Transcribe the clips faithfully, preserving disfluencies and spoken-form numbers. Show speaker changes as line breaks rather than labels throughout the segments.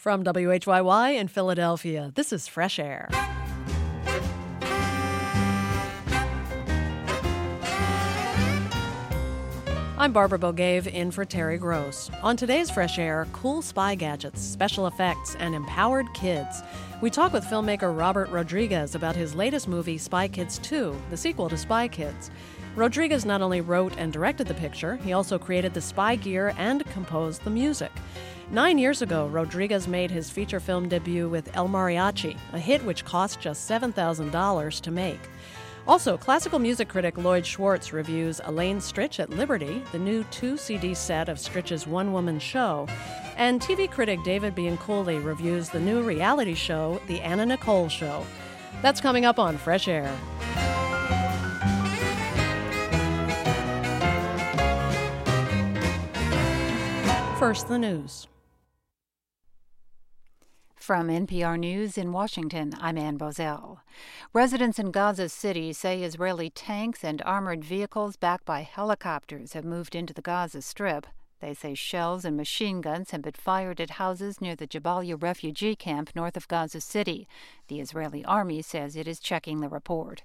From W H Y Y in Philadelphia, this is Fresh Air. I'm Barbara Bogave in for Terry Gross. On today's Fresh Air, cool spy gadgets, special effects, and empowered kids. We talk with filmmaker Robert Rodriguez about his latest movie, Spy Kids two, the sequel to Spy Kids. Rodriguez not only wrote and directed the picture, he also created the spy gear and composed the music. Nine years ago, Rodriguez made his feature film debut with El Mariachi, a hit which cost just seven thousand dollars to make. Also, classical music critic Lloyd Schwartz reviews Elaine Stritch at Liberty, the new two-C D set of Stritch's one-woman show, and T V critic David Bianculli reviews the new reality show, The Anna Nicole Show. That's coming up on Fresh Air. First, the news.
From N P R News in Washington, I'm Ann Bozell. Residents in Gaza City say Israeli tanks and armored vehicles backed by helicopters have moved into the Gaza Strip. They say shells and machine guns have been fired at houses near the Jabalia refugee camp north of Gaza City. The Israeli army says it is checking the report.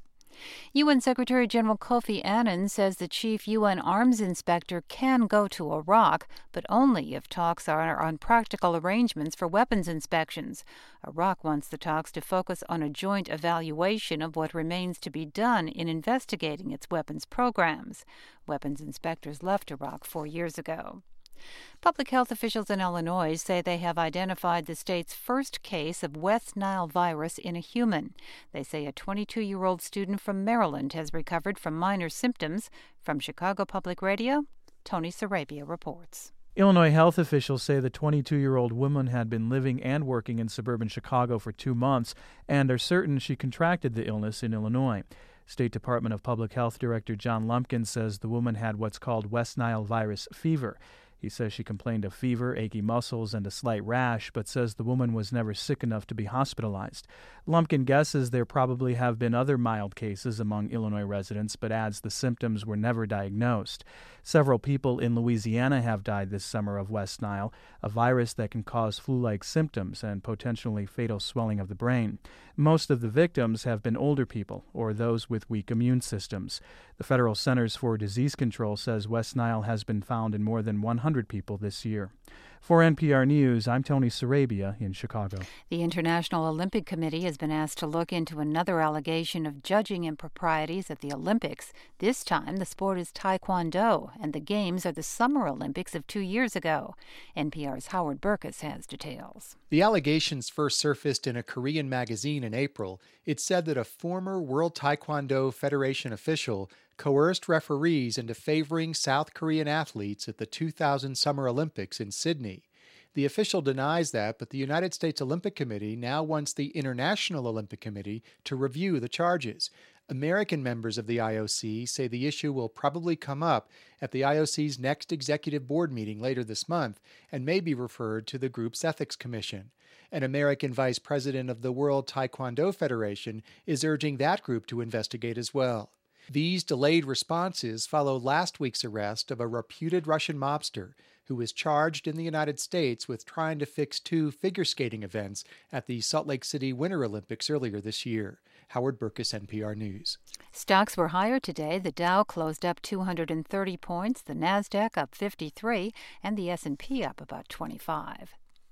U N Secretary General Kofi Annan says the chief U N arms inspector can go to Iraq, but only if talks are on practical arrangements for weapons inspections. Iraq wants the talks to focus on a joint evaluation of what remains to be done in investigating its weapons programs. Weapons inspectors left Iraq four years ago. Public health officials in Illinois say they have identified the state's first case of West Nile virus in a human. They say a twenty-two-year-old student from Maryland has recovered from minor symptoms. From Chicago Public Radio, Tony Sarabia reports.
Illinois health officials say the twenty-two-year-old woman had been living and working in suburban Chicago for two months and are certain she contracted the illness in Illinois. State Department of Public Health Director John Lumpkin says the woman had what's called West Nile virus fever. He says she complained of fever, achy muscles, and a slight rash, but says the woman was never sick enough to be hospitalized. Lumpkin guesses there probably have been other mild cases among Illinois residents, but adds the symptoms were never diagnosed. Several people in Louisiana have died this summer of West Nile, a virus that can cause flu-like symptoms and potentially fatal swelling of the brain. Most of the victims have been older people or those with weak immune systems. The Federal Centers for Disease Control says West Nile has been found in more than one hundred people this year. For N P R News, I'm Tony Sarabia in Chicago.
The International Olympic Committee has been asked to look into another allegation of judging improprieties at the Olympics. This time, the sport is Taekwondo, and the Games are the Summer Olympics of two years ago. N P R's Howard Burkus has details.
The allegations first surfaced in a Korean magazine in April. It said that a former World Taekwondo Federation official coerced referees into favoring South Korean athletes at the two thousand Summer Olympics in Sydney. The official denies that, but the United States Olympic Committee now wants the International Olympic Committee to review the charges. American members of the I O C say the issue will probably come up at the I O C's next executive board meeting later this month and may be referred to the group's ethics commission. An American vice president of the World Taekwondo Federation is urging that group to investigate as well. These delayed responses follow last week's arrest of a reputed Russian mobster who was charged in the United States with trying to fix two figure skating events at the Salt Lake City Winter Olympics earlier this year. Howard Burkus, N P R News.
Stocks were higher today. The Dow closed up two hundred thirty points, the Nasdaq up fifty-three, and the S and P up about twenty-five.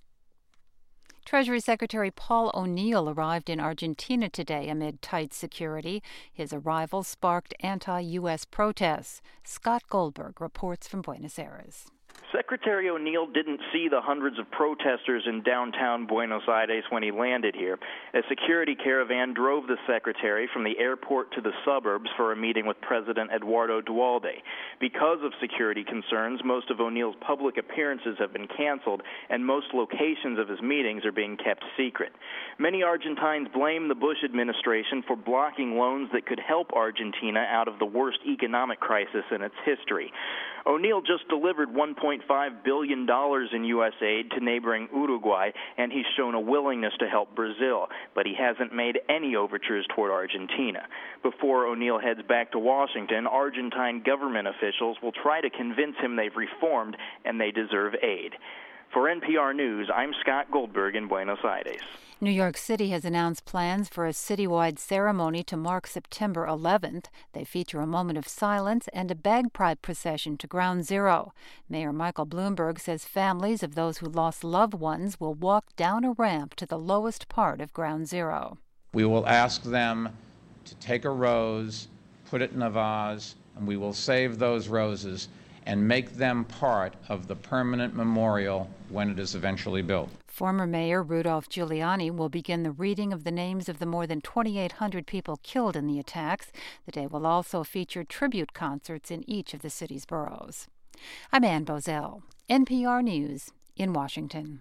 Treasury Secretary Paul O'Neill arrived in Argentina today amid tight security. His arrival sparked anti-U S protests. Scott Goldberg reports from Buenos Aires.
Secretary O'Neill didn't see the hundreds of protesters in downtown Buenos Aires when he landed here. A security caravan drove the secretary from the airport to the suburbs for a meeting with President Eduardo Dualde. Because of security concerns, most of O'Neill's public appearances have been canceled, and most locations of his meetings are being kept secret. Many Argentines blame the Bush administration for blocking loans that could help Argentina out of the worst economic crisis in its history. O'Neill just delivered one point five billion dollars in U S aid to neighboring Uruguay, and he's shown a willingness to help Brazil, but he hasn't made any overtures toward Argentina. Before O'Neill heads back to Washington, Argentine government officials will try to convince him they've reformed and they deserve aid. For N P R News, I'm Scott Goldberg in Buenos Aires.
New York City has announced plans for a citywide ceremony to mark September eleventh. They feature a moment of silence and a bagpipe procession to Ground Zero. Mayor Michael Bloomberg says families of those who lost loved ones will walk down a ramp to the lowest part of Ground Zero.
We will ask them to take a rose, put it in a vase, and we will save those roses and make them part of the permanent memorial when it is eventually built.
Former Mayor Rudolph Giuliani will begin the reading of the names of the more than twenty-eight hundred people killed in the attacks. The day will also feature tribute concerts in each of the city's boroughs. I'm Ann Bozell, N P R News in Washington.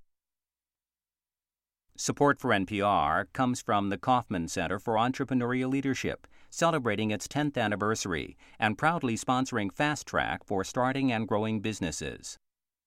Support for N P R comes from the Kauffman Center for Entrepreneurial Leadership, celebrating its tenth anniversary and proudly sponsoring Fast Track for starting and growing businesses.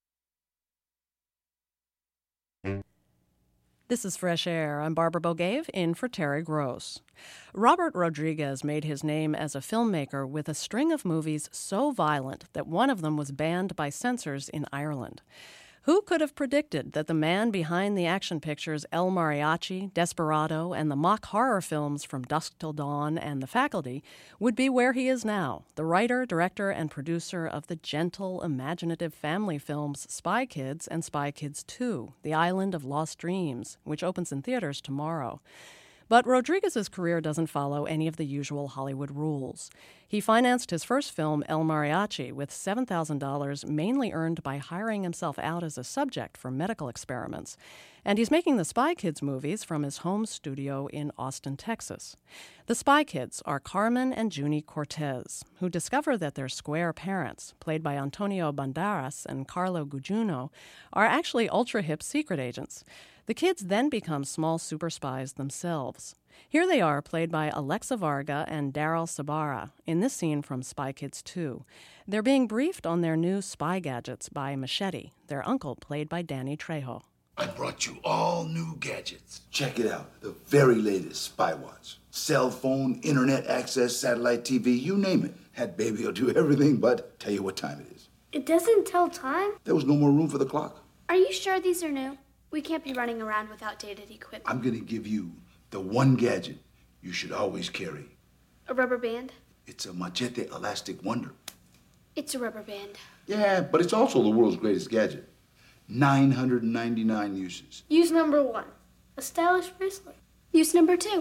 This is Fresh Air. I'm Barbara Bogave, in for Terry Gross. Robert Rodriguez made his name as a filmmaker with a string of movies so violent that one of them was banned by censors in Ireland. Who could have predicted that the man behind the action pictures El Mariachi, Desperado, and the mock horror films From Dusk Till Dawn and The Faculty would be where he is now, the writer, director, and producer of the gentle, imaginative family films Spy Kids and Spy Kids two, The Island of Lost Dreams, which opens in theaters tomorrow. But Rodriguez's career doesn't follow any of the usual Hollywood rules. He financed his first film, El Mariachi, with seven thousand dollars mainly earned by hiring himself out as a subject for medical experiments. And he's making the Spy Kids movies from his home studio in Austin, Texas. The Spy Kids are Carmen and Junie Cortez, who discover that their square parents, played by Antonio Banderas and Carlo Gugino, are actually ultra-hip secret agents. The kids then become small super spies themselves. Here they are, played by Alexa Varga and Daryl Sabara, in this scene from Spy Kids two. They're being briefed on their new spy gadgets by Machete, their uncle, played by Danny Trejo.
I brought you all new gadgets. Check it out. The very latest Spy Watch. Cell phone, internet access, satellite T V, you name it. That baby will do everything but tell you what time it is.
It doesn't tell time?
There was no more room for the clock.
Are you sure these are new? We can't be running around with outdated equipment.
I'm gonna give you the one gadget you should always carry.
A rubber band?
It's a Machete Elastic Wonder.
It's a rubber band.
Yeah, but it's also the world's greatest gadget. nine hundred ninety-nine uses.
Use number one. A stylish bracelet. Use number two.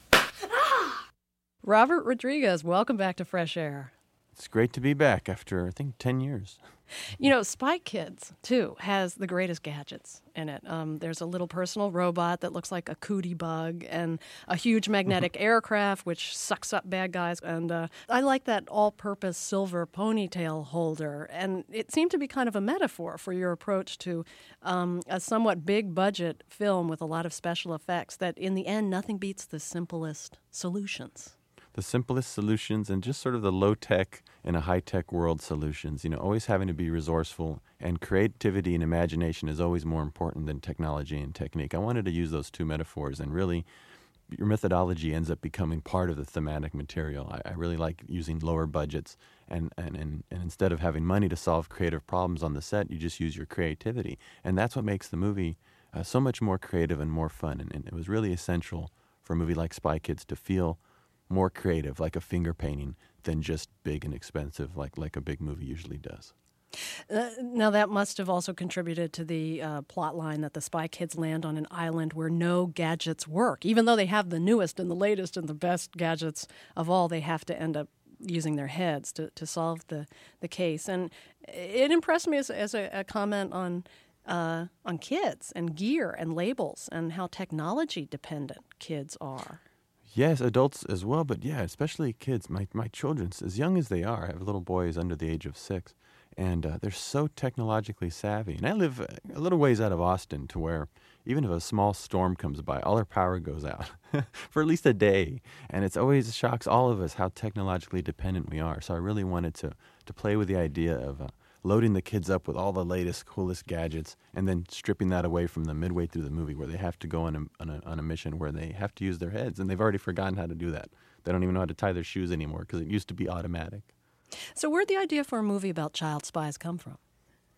Ah!
Robert Rodriguez, welcome back to Fresh Air.
It's great to be back after, I think, ten years.
You know, Spy Kids, too, has the greatest gadgets in it. Um, there's a little personal robot that looks like a cootie bug and a huge magnetic aircraft which sucks up bad guys. And uh, I like that all-purpose silver ponytail holder. And it seemed to be kind of a metaphor for your approach to um, a somewhat big-budget film with a lot of special effects that, in the end, nothing beats the simplest solutions.
The simplest solutions and just sort of the low-tech in a high-tech world solutions. You know, always having to be resourceful, and creativity and imagination is always more important than technology and technique. I wanted to use those two metaphors, and really your methodology ends up becoming part of the thematic material. I, I really like using lower budgets, and, and, and, and instead of having money to solve creative problems on the set, you just use your creativity. And that's what makes the movie uh, so much more creative and more fun. And, and it was really essential for a movie like Spy Kids to feel more creative, like a finger painting, than just big and expensive, like like a big movie usually does.
Uh, now, that must have also contributed to the uh, plot line that the Spy Kids land on an island where no gadgets work. Even though they have the newest and the latest and the best gadgets of all, they have to end up using their heads to, to solve the, the case. And it impressed me as, as a, a comment on uh, on kids and gear and labels and how technology-dependent kids are.
Yes, adults as well, but yeah, especially kids. My my children, as young as they are, I have little boys under the age of six, and uh, they're so technologically savvy. And I live a little ways out of Austin, to where even if a small storm comes by, all our power goes out for at least a day. And it's always shocks all of us how technologically dependent we are. So I really wanted to, to play with the idea of uh, loading the kids up with all the latest, coolest gadgets, and then stripping that away from them midway through the movie, where they have to go on a, on a, on a mission where they have to use their heads, and they've already forgotten how to do that. They don't even know how to tie their shoes anymore because it used to be automatic.
So where'd the idea for a movie about child spies come from?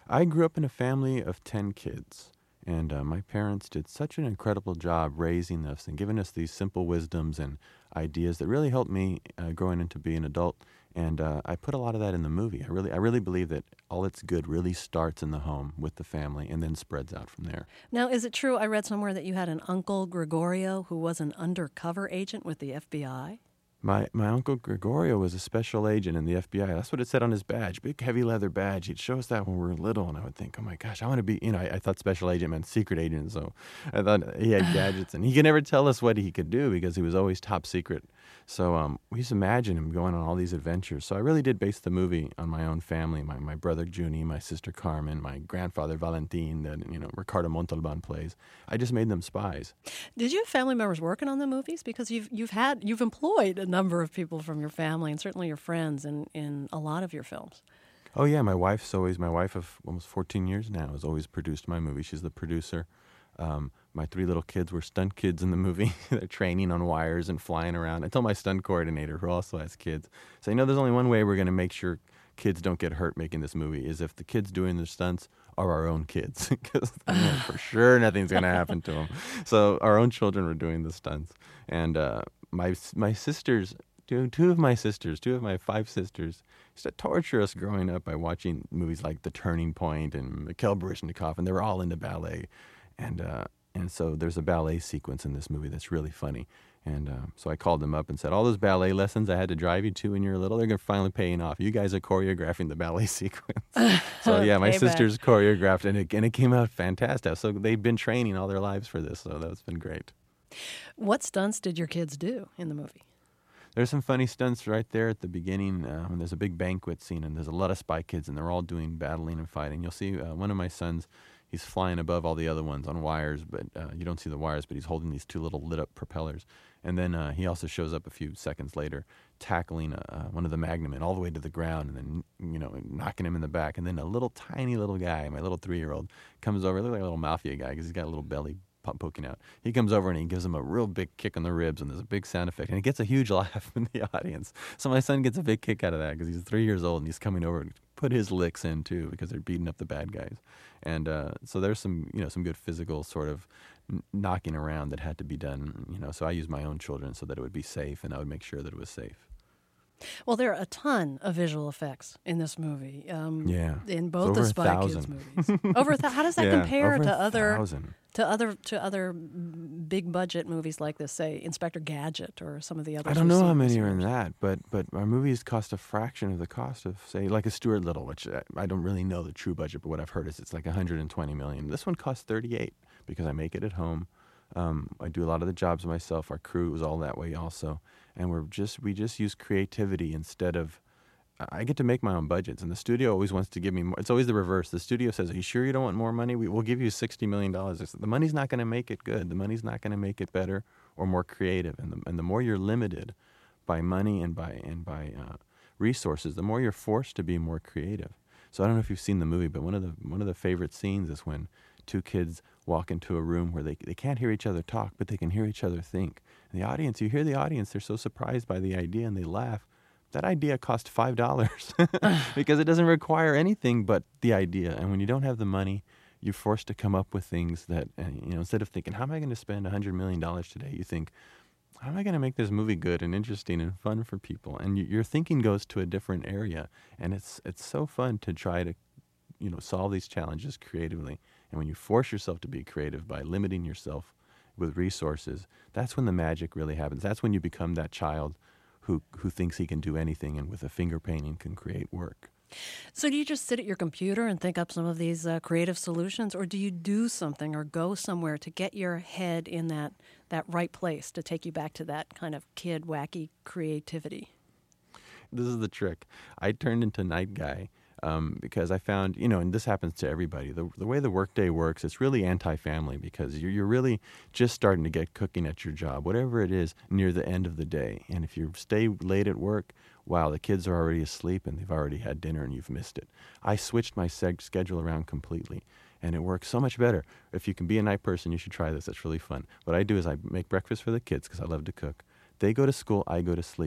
I grew up in a family of ten kids, and uh, my parents did such an incredible job raising us and giving us these simple wisdoms and ideas that really helped me uh, growing into being an adult. And uh, I put a lot of that in the movie. I really, I really believe that all that's good really starts in the home with the family and then spreads out from there.
Now, is it true, I read somewhere that you had an uncle, Gregorio, who was an undercover agent with the F B I?
My my uncle Gregorio was a special agent in the F B I. That's what it said on his badge, big heavy leather badge. He'd show us that when we were little, and I would think, oh my gosh, I want to be, you know, I, I thought special agent meant secret agent, so I thought he had gadgets, and he could never tell us what he could do because he was always top secret. So um, we used to imagine him going on all these adventures. So I really did base the movie on my own family, my, my brother Junie, my sister Carmen, my grandfather Valentin, that, you know, Ricardo Montalban plays. I just made them spies.
Did you have family members working on the movies? Because you've you've had you've employed a number of people from your family and certainly your friends in, in a lot of your films.
Oh yeah, my wife's always my wife of almost fourteen years now has always produced my movie. She's the producer. Um, my three little kids were stunt kids in the movie. They're training on wires and flying around. I told my stunt coordinator, who also has kids, so you know, there's only one way we're going to make sure kids don't get hurt making this movie is if the kids doing the stunts are our own kids, because you know, for sure nothing's going to happen to them. So our own children were doing the stunts, and uh, my my sisters. Two, two of my sisters, two of my five sisters, used to torture us growing up by watching movies like The Turning Point and Mikhail Baryshnikov, and they were all into ballet. And uh, and so there's a ballet sequence in this movie that's really funny. And uh, so I called them up and said, all those ballet lessons I had to drive you to when you were little, they're going to finally paying off. You guys are choreographing the ballet sequence. So yeah, my sisters choreographed, and it, and it came out fantastic. So they've been training all their lives for this, so that's been great.
What stunts did your kids do in the movie?
There's some funny stunts right there at the beginning uh, when there's a big banquet scene, and there's a lot of spy kids, and they're all doing battling and fighting. You'll see uh, one of my sons, he's flying above all the other ones on wires, but uh, you don't see the wires, but he's holding these two little lit-up propellers. And then uh, he also shows up a few seconds later tackling uh, one of the Magnum all the way to the ground and then, you know, knocking him in the back. And then a little tiny little guy, my little three-year-old, comes over, looks like a little mafia guy because he's got a little belly poking out. He comes over and he gives him a real big kick on the ribs, and there's a big sound effect, and it gets a huge laugh in the audience. So my son gets a big kick out of that because he's three years old and he's coming over to put his licks in too because they're beating up the bad guys. And uh, so there's some, you know, some good physical sort of n- knocking around that had to be done. You know, so I used my own children so that it would be safe, and I would make sure that it was safe.
Well, there are a ton of visual effects in this movie. Um,
yeah,
in both the Spy Kids movies. Over a th- how does that
yeah,
compare to other
thousand.
to other to other big budget movies like this, say Inspector Gadget or some of the others?
I don't know how many are in that, but but our movies cost a fraction of the cost of, say, like a Stuart Little, which I, I don't really know the true budget, but what I've heard is it's like one hundred twenty million dollars. This one costs thirty-eight because I make it at home. Um, I do a lot of the jobs myself. Our crew is all that way also, and we're just we just use creativity instead of. I get to make my own budgets, and the studio always wants to give me more. It's always the reverse. The studio says, "Are you sure you don't want more money? We, we'll give you sixty million dollars." The money's not going to make it good. The money's not going to make it better or more creative. And the, and the more you're limited by money and by and by uh, resources, the more you're forced to be more creative. So I don't know if you've seen the movie, but one of the one of the favorite scenes is when two kids walk into a room where they they can't hear each other talk, but they can hear each other think. And the audience, you hear the audience, they're so surprised by the idea and they laugh. That idea cost five dollars because it doesn't require anything but the idea. And when you don't have the money, you're forced to come up with things that, uh, you know, instead of thinking, how am I going to spend one hundred million dollars today? You think, how am I going to make this movie good and interesting and fun for people? And you, your thinking goes to a different area. And it's it's so fun to try to, you know, solve these challenges creatively. And when you force yourself to be creative by limiting yourself with resources, that's when the magic really happens. That's when you become that child who who thinks he can do anything and with a finger painting can create work.
So do you just sit at your computer and think up some of these uh, creative solutions, or do you do something or go somewhere to get your head in that, that right place to take you back to that kind of kid wacky creativity?
This is the trick. I turned into Night Guy um, because I found, you know, and this happens to everybody, the the way the workday works, it's really anti-family because you're, you're really just starting to get cooking at your job, whatever it is, near the end of the day. And if you stay late at work, wow, the kids are already asleep and they've already had dinner and you've missed it. I switched my seg- schedule around completely, and it works so much better. If you can be a night person, you should try this. It's really fun. What I do is I make breakfast for the kids because I love to cook. They go to school, I go to sleep.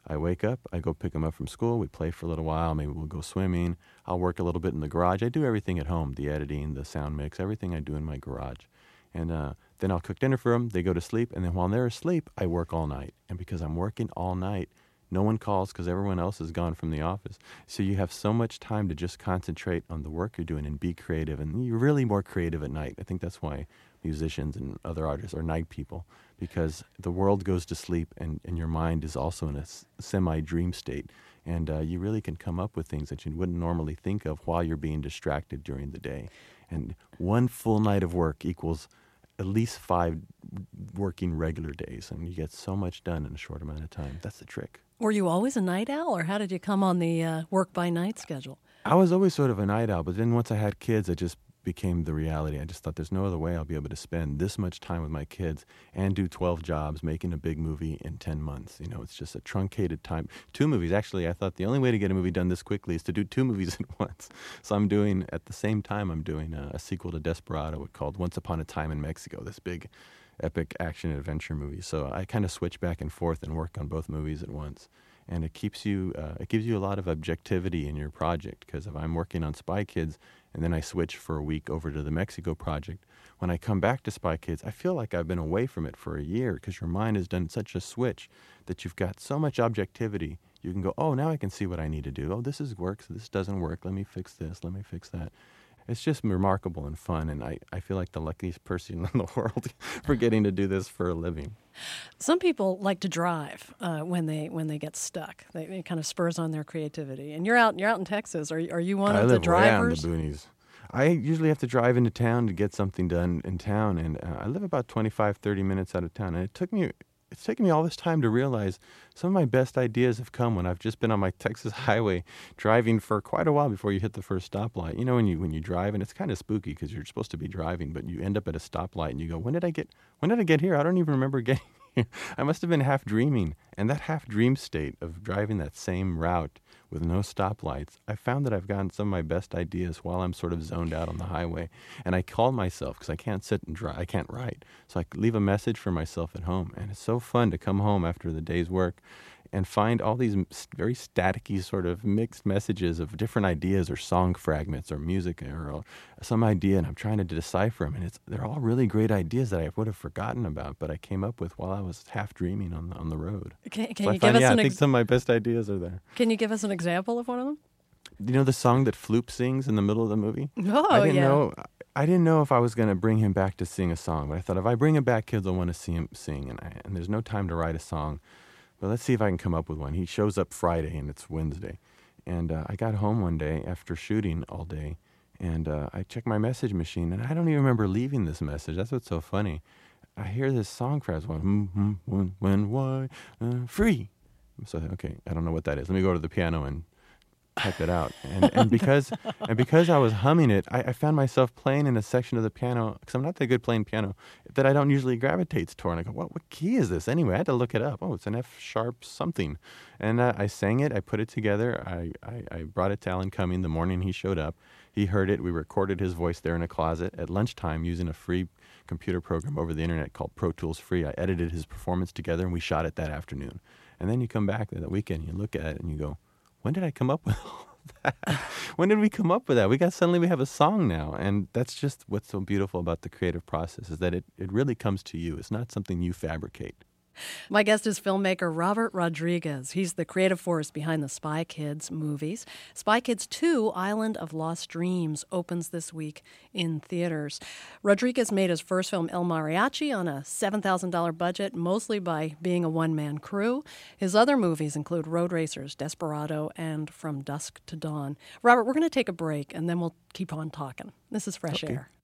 I wake up, I go pick them up from school, we play for a little while, maybe we'll go swimming. I'll work a little bit in the garage. I do everything at home, the editing, the sound mix, everything I do in my garage. And uh, then I'll cook dinner for them, they go to sleep, and then while they're asleep, I work all night. And because I'm working all night, no one calls because everyone else is gone from the office. So you have so much time to just concentrate on the work you're doing and be creative. And you're really more creative at night. I think that's why musicians and other artists are night people, because the world goes to sleep and, and your mind is also in a s- semi-dream state. And uh, you really can come up with things that you wouldn't normally think of while you're being distracted during the day. And one full night of work equals at least five working regular days. And you get so much done in a short amount of time. That's the trick.
Were you always a night owl, or how did you come on the uh, work-by-night schedule?
I was always sort of a night owl, but then once I had kids, it just became the reality. I just thought there's no other way I'll be able to spend this much time with my kids and do twelve jobs making a big movie in ten months. You know, it's just a truncated time. Two movies. Actually, I thought the only way to get a movie done this quickly is to do two movies at once. So I'm doing, at the same time, I'm doing a, a sequel to Desperado called Once Upon a Time in Mexico, this big epic action adventure movie. So I kind of switch back and forth and work on both movies at once. And it keeps you, uh, it gives you a lot of objectivity in your project, because if I'm working on Spy Kids and then I switch for a week over to the Mexico project, when I come back to Spy Kids, I feel like I've been away from it for a year, because your mind has done such a switch that you've got so much objectivity. You can go, oh, now I can see what I need to do. Oh, this is works, this doesn't work. Let me fix this, let me fix that. It's just remarkable and fun, and I, I feel like the luckiest person in the world for getting to do this for a living.
Some people like to drive uh, when they when they get stuck. They, it kind of spurs on their creativity. And you're out you're out in Texas. Are are you one
I
of
live
the drivers?
way out in the boonies. I usually have to drive into town to get something done in town, and uh, I live about twenty-five, thirty minutes out of town. And it took me it's taken me all this time to realize some of my best ideas have come when I've just been on my Texas highway driving for quite a while before you hit the first stoplight. You know, when you when you drive, and it's kind of spooky because you're supposed to be driving, but you end up at a stoplight and you go, when did I get when did I get here? I don't even remember getting here. I must have been half dreaming. And that half dream state of driving that same route with no stoplights, I found that I've gotten some of my best ideas while I'm sort of zoned out on the highway. And I call myself, because I can't sit and drive, I can't write. So I leave a message for myself at home. And it's so fun to come home after the day's work and find all these very staticky sort of mixed messages of different ideas or song fragments or music or, or some idea, and I'm trying to decipher them. And it's they're all really great ideas that I would have forgotten about, but I came up with while I was half dreaming on the, on the road.
Can, can
so
you
I find,
give us
yeah,
an
I think
ex-
some of my best ideas are there.
Can you give us an example of one of them?
You know the song that Floop sings in the middle of the movie?
Oh,
I didn't
yeah.
know. I didn't know if I was going to bring him back to sing a song, but I thought if I bring him back, kids will want to see him sing, and, I, and there's no time to write a song. But let's see if I can come up with one. He shows up Friday, and it's Wednesday. And uh, I got home one day after shooting all day, and uh, I checked my message machine, and I don't even remember leaving this message. That's what's so funny. I hear this song phrase, one, mm-hmm, when, when, why, uh, free. So, okay, I don't know what that is. Let me go to the piano and type it out. And, and because and because I was humming it, I, I found myself playing in a section of the piano, because I'm not that good playing piano, that I don't usually gravitate toward. And I go, what, what key is this anyway? I had to look it up. Oh, it's an F sharp something. And uh, I sang it. I put it together. I, I, I brought it to Alan Cumming the morning he showed up. He heard it. We recorded his voice there in a closet at lunchtime using a free computer program over the internet called Pro Tools Free. I edited his performance together, and we shot it that afternoon. And then you come back that weekend, you look at it, and you go, when did I come up with all that? When did we come up with that? We got suddenly we have a song now, and that's just what's so beautiful about the creative process, is that it, it really comes to you. It's not something you fabricate.
My guest is filmmaker Robert Rodriguez. He's the creative force behind the Spy Kids movies. Spy Kids two, Island of Lost Dreams, opens this week in theaters. Rodriguez made his first film, El Mariachi, on a seven thousand dollars budget, mostly by being a one-man crew. His other movies include Road Racers, Desperado, and From Dusk to Dawn. Robert, we're going to take a break, and then we'll keep on talking. This is Fresh
Okay.
Air.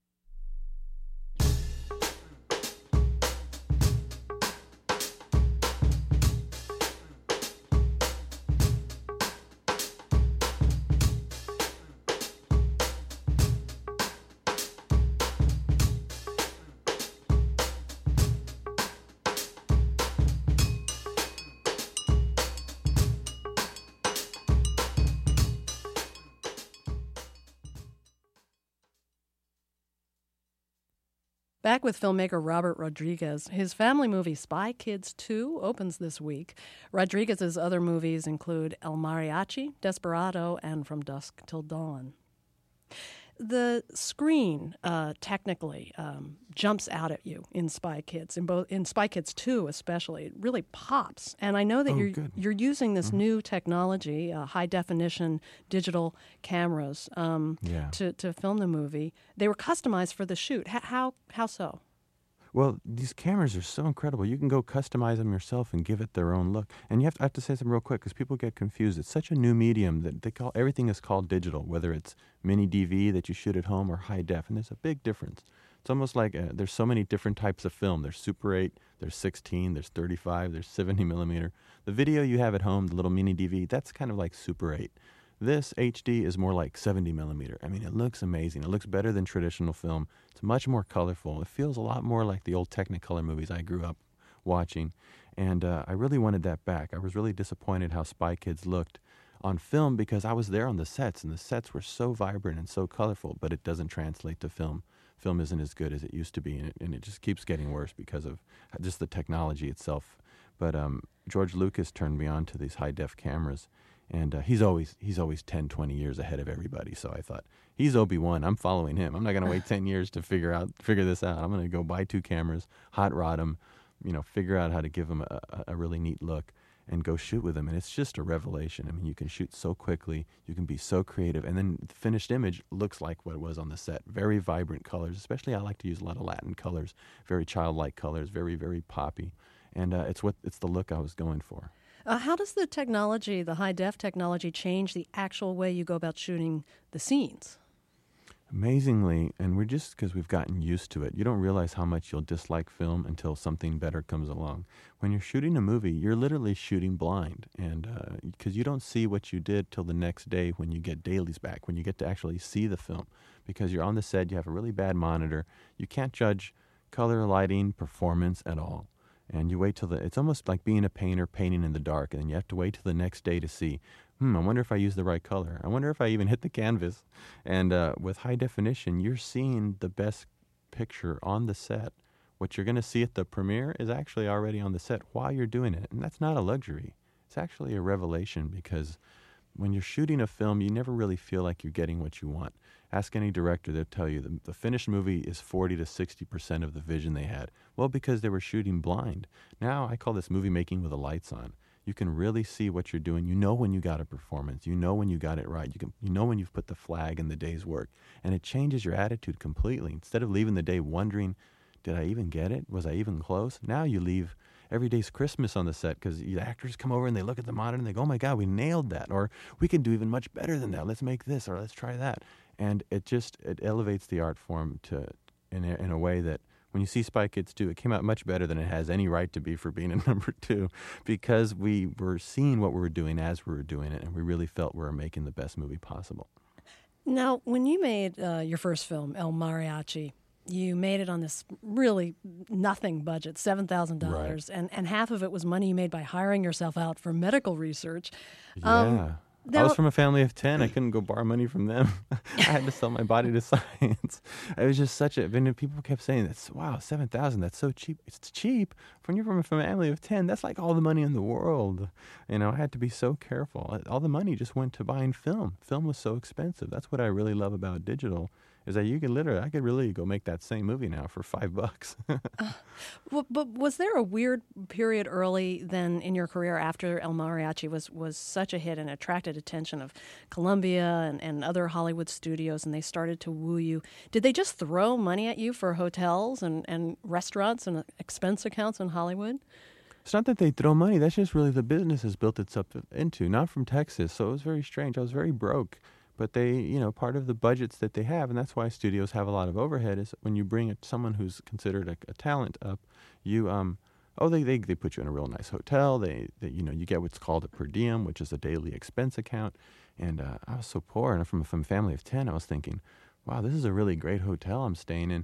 Back with filmmaker Robert Rodriguez. His family movie Spy Kids two opens this week. Rodriguez's other movies include El Mariachi, Desperado, and From Dusk Till Dawn. The screen, uh, technically, um, jumps out at you in Spy Kids, in both in Spy Kids two especially. It really pops. And I know that
oh,
you're
good.
you're using this
mm-hmm.
new technology, uh, high definition digital cameras, um,
yeah.
to to film the movie. They were customized for the shoot. H- how how so?
Well, these cameras are so incredible. You can go customize them yourself and give it their own look. And you have to, I have to say something real quick because people get confused. It's such a new medium that they call everything is called digital, whether it's mini D V that you shoot at home or high def. And there's a big difference. It's almost like uh, there's so many different types of film. There's Super eight, there's sixteen, there's thirty-five, there's seventy millimeter. The video you have at home, the little mini D V, that's kind of like Super eight. This H D is more like seventy millimeter. I mean, it looks amazing. It looks better than traditional film. It's much more colorful. It feels a lot more like the old Technicolor movies I grew up watching. And uh, I really wanted that back. I was really disappointed how Spy Kids looked on film because I was there on the sets, and the sets were so vibrant and so colorful, but it doesn't translate to film. Film isn't as good as it used to be, and it, and it just keeps getting worse because of just the technology itself. But um, George Lucas turned me on to these high-def cameras. And uh, he's always he's always ten, twenty years ahead of everybody. So I thought, he's Obi-Wan. I'm following him. I'm not going to wait ten years to figure out figure this out. I'm going to go buy two cameras, hot rod them, you know, figure out how to give them a, a really neat look and go shoot with them. And it's just a revelation. I mean, you can shoot so quickly. You can be so creative. And then the finished image looks like what it was on the set. Very vibrant colors. Especially I like to use a lot of Latin colors, very childlike colors, very, very poppy. And uh, it's what it's the look I was going for.
Uh, how does the technology, the high-def technology, change the actual way you go about shooting the scenes?
Amazingly, and we're just because we've gotten used to it, you don't realize how much you'll dislike film until something better comes along. When you're shooting a movie, you're literally shooting blind, and because uh, you don't see what you did till the next day when you get dailies back, when you get to actually see the film. Because you're on the set, you have a really bad monitor, you can't judge color, lighting, performance at all. And you wait till the, it's almost like being a painter painting in the dark, and then you have to wait till the next day to see, hmm, I wonder if I used the right color. I wonder if I even hit the canvas. And uh, with high definition, you're seeing the best picture on the set. What you're going to see at the premiere is actually already on the set while you're doing it. And that's not a luxury. It's actually a revelation because when you're shooting a film, you never really feel like you're getting what you want. Ask any director, they'll tell you the, the finished movie is forty to sixty percent of the vision they had. Well, because they were shooting blind. Now, I call this movie making with the lights on. You can really see what you're doing. You know when you got a performance. You know when you got it right. You can, you know when you've put the flag in the day's work. And it changes your attitude completely. Instead of leaving the day wondering, did I even get it? Was I even close? Now you leave every day's Christmas on the set because the actors come over and they look at the monitor and they go, oh my God, we nailed that. Or we can do even much better than that. Let's make this or let's try that. And it just, it elevates the art form to in a, in a way that when you see Spy Kids two, it came out much better than it has any right to be for being a number two because we were seeing what we were doing as we were doing it, and we really felt we were making the best movie possible.
Now, when you made uh, your first film, El Mariachi, you made it on this really nothing budget, seven thousand dollars, right. and, and half of it was money you made by hiring yourself out for medical research.
Yeah.
Um,
I was from a family of ten. I couldn't go borrow money from them. I had to sell my body to science. It was just such a... And people kept saying, "That's wow, seven thousand dollars, that's so cheap." It's cheap. When you're from a family of ten, that's like all the money in the world. You know, I had to be so careful. All the money just went to buying film. Film was so expensive. That's what I really love about digital, is that you could literally... I could really go make that same movie now for five bucks.
uh, well, but was there a weird period early then in your career after El Mariachi was, was such a hit and attracted attention of Columbia and, and other Hollywood studios, and they started to woo you? Did they just throw money at you for hotels and, and restaurants and expense accounts in Hollywood?
It's not that they throw money. That's just really the business has built itself into, not from Texas. So it was very strange. I was very broke. But they, you know, part of the budgets that they have, and that's why studios have a lot of overhead, is when you bring a, someone who's considered a, a talent up, you, um, oh, they, they they put you in a real nice hotel. They, they you know, you get what's called a per diem, which is a daily expense account. And uh, I was so poor, and from from a family of ten, I was thinking, wow, this is a really great hotel I'm staying in.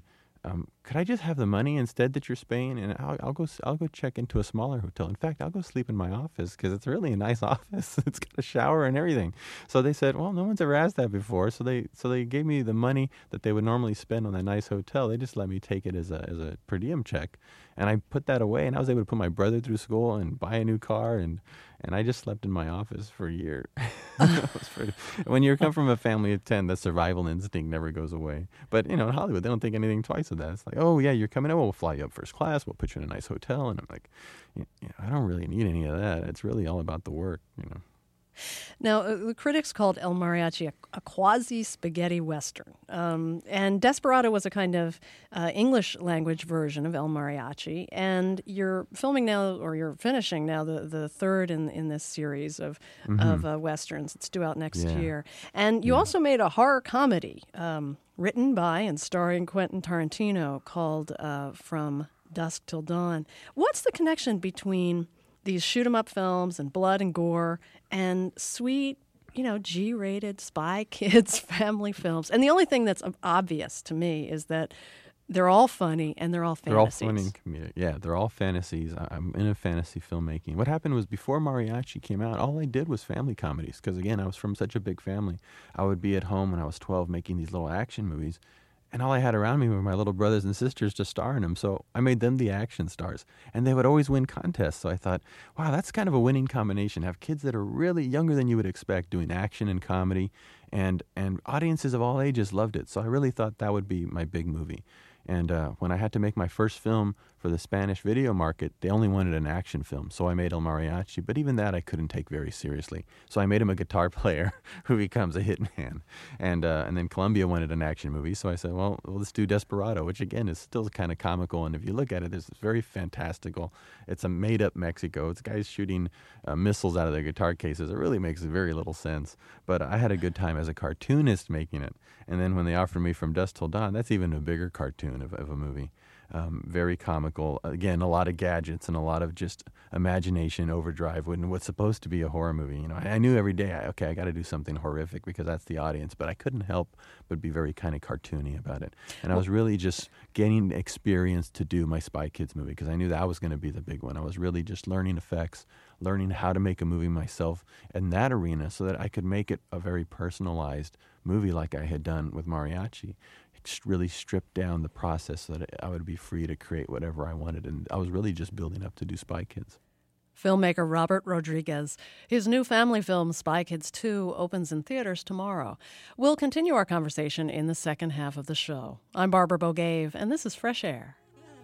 um, could I just have the money instead that you're paying, and I'll, I'll go I'll go check into a smaller hotel. In fact, I'll go sleep in my office because it's really a nice office. It's got a shower and everything. So they said, well, no one's ever asked that before. So they so they gave me the money that they would normally spend on that nice hotel. They just let me take it as a as a per diem check, and I put that away. And I was able to put my brother through school and buy a new car, and and I just slept in my office for a year. pretty, when you come from a family of ten, the survival instinct never goes away. But you know, in Hollywood, they don't think anything twice of that. It's like, oh yeah, you're coming in. Well, we'll fly you up first class. We'll put you in a nice hotel. And I'm like, yeah, yeah, I don't really need any of that. It's really all about the work, you know.
Now, uh, the critics called El Mariachi a, a quasi-spaghetti Western. Um, and Desperado was a kind of uh, English-language version of El Mariachi. And you're filming now, or you're finishing now, the, the third in in this series of, mm-hmm. of uh, Westerns. It's due out next
yeah.
year. And you yeah. also made a horror comedy um, written by and starring Quentin Tarantino called uh, From Dusk Till Dawn. What's the connection between these shoot-'em-up films and blood and gore and sweet, you know, G-rated Spy Kids family films? And the only thing that's obvious to me is that they're all funny and they're all fantasies.
They're all funny and comedic. Yeah, they're all fantasies. I'm in a fantasy filmmaking. What happened was before Mariachi came out, all I did was family comedies because, again, I was from such a big family. I would be at home when I was twelve making these little action movies, and all I had around me were my little brothers and sisters to star in them. So I made them the action stars. And they would always win contests. So I thought, wow, that's kind of a winning combination. Have kids that are really younger than you would expect doing action and comedy. And, and audiences of all ages loved it. So I really thought that would be my big movie. And uh, when I had to make my first film for the Spanish video market, they only wanted an action film. So I made El Mariachi, but even that I couldn't take very seriously. So I made him a guitar player who becomes a hitman. And uh, and then Columbia wanted an action movie, so I said, well, well let's do Desperado, which again is still kind of comical. And if you look at it, it's very fantastical. It's a made-up Mexico. It's guys shooting uh, missiles out of their guitar cases. It really makes very little sense. But I had a good time as a cartoonist making it. And then when they offered me From Dusk Till Dawn, that's even a bigger cartoon of, of a movie. Um, very comical. Again, a lot of gadgets and a lot of just imagination overdrive when what's supposed to be a horror movie. You know, I, I knew every day, I, okay, I got to do something horrific because that's the audience, but I couldn't help but be very kind of cartoony about it. And I was really just gaining experience to do my Spy Kids movie because I knew that was going to be the big one. I was really just learning effects, learning how to make a movie myself in that arena so that I could make it a very personalized movie like I had done with Mariachi. Really stripped down the process so that I would be free to create whatever I wanted. And I was really just building up to do Spy Kids.
Filmmaker Robert Rodriguez. His new family film, Spy Kids two, opens in theaters tomorrow. We'll continue our conversation in the second half of the show. I'm Barbara Bogave, and this is Fresh Air.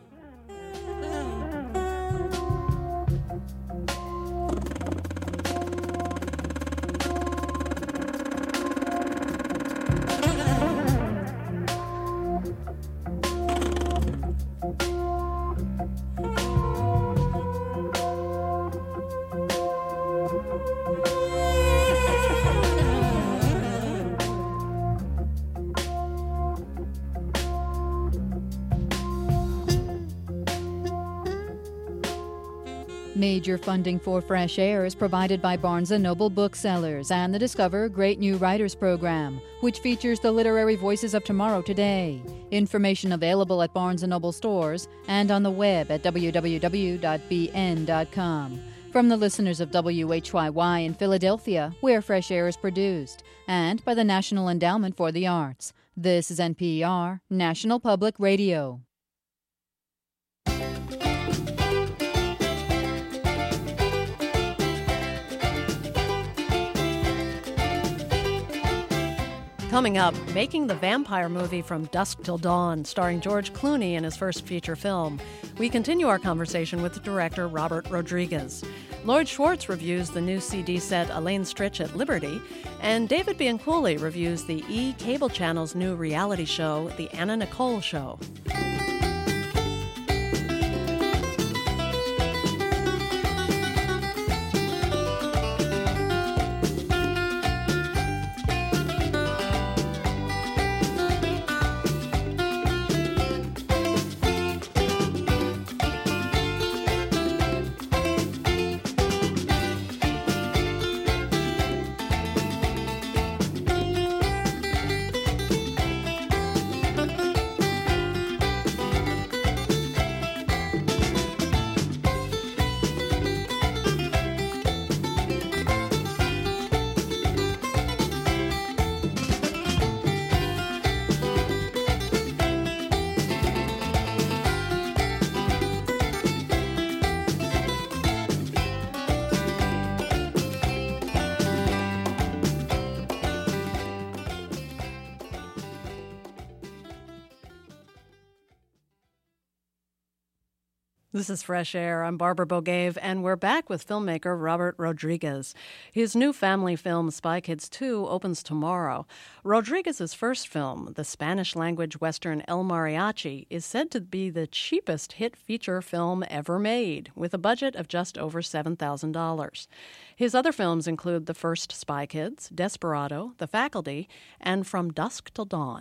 Major funding for Fresh Air is provided by Barnes and Noble Booksellers and the Discover Great New Writers Program, which features the literary voices of tomorrow today. Information available at Barnes and Noble stores and on the web at w w w dot b n dot com. From the listeners of W H Y Y in Philadelphia, where Fresh Air is produced, and by the National Endowment for the Arts. This is N P R, National Public Radio.
Coming up, making the vampire movie From Dusk Till Dawn, starring George Clooney in his first feature film. We continue our conversation with director Robert Rodriguez. Lloyd Schwartz reviews the new C D set Elaine Stritch at Liberty, and David Bianculli reviews the E! Cable Channel's new reality show, The Anna Nicole Show. This is Fresh Air. I'm Barbara Bogave, and we're back with filmmaker Robert Rodriguez. His new family film, Spy Kids two, opens tomorrow. Rodriguez's first film, the Spanish-language Western El Mariachi, is said to be the cheapest hit feature film ever made, with a budget of just over seven thousand dollars. His other films include the first Spy Kids, Desperado, The Faculty, and From Dusk Till Dawn.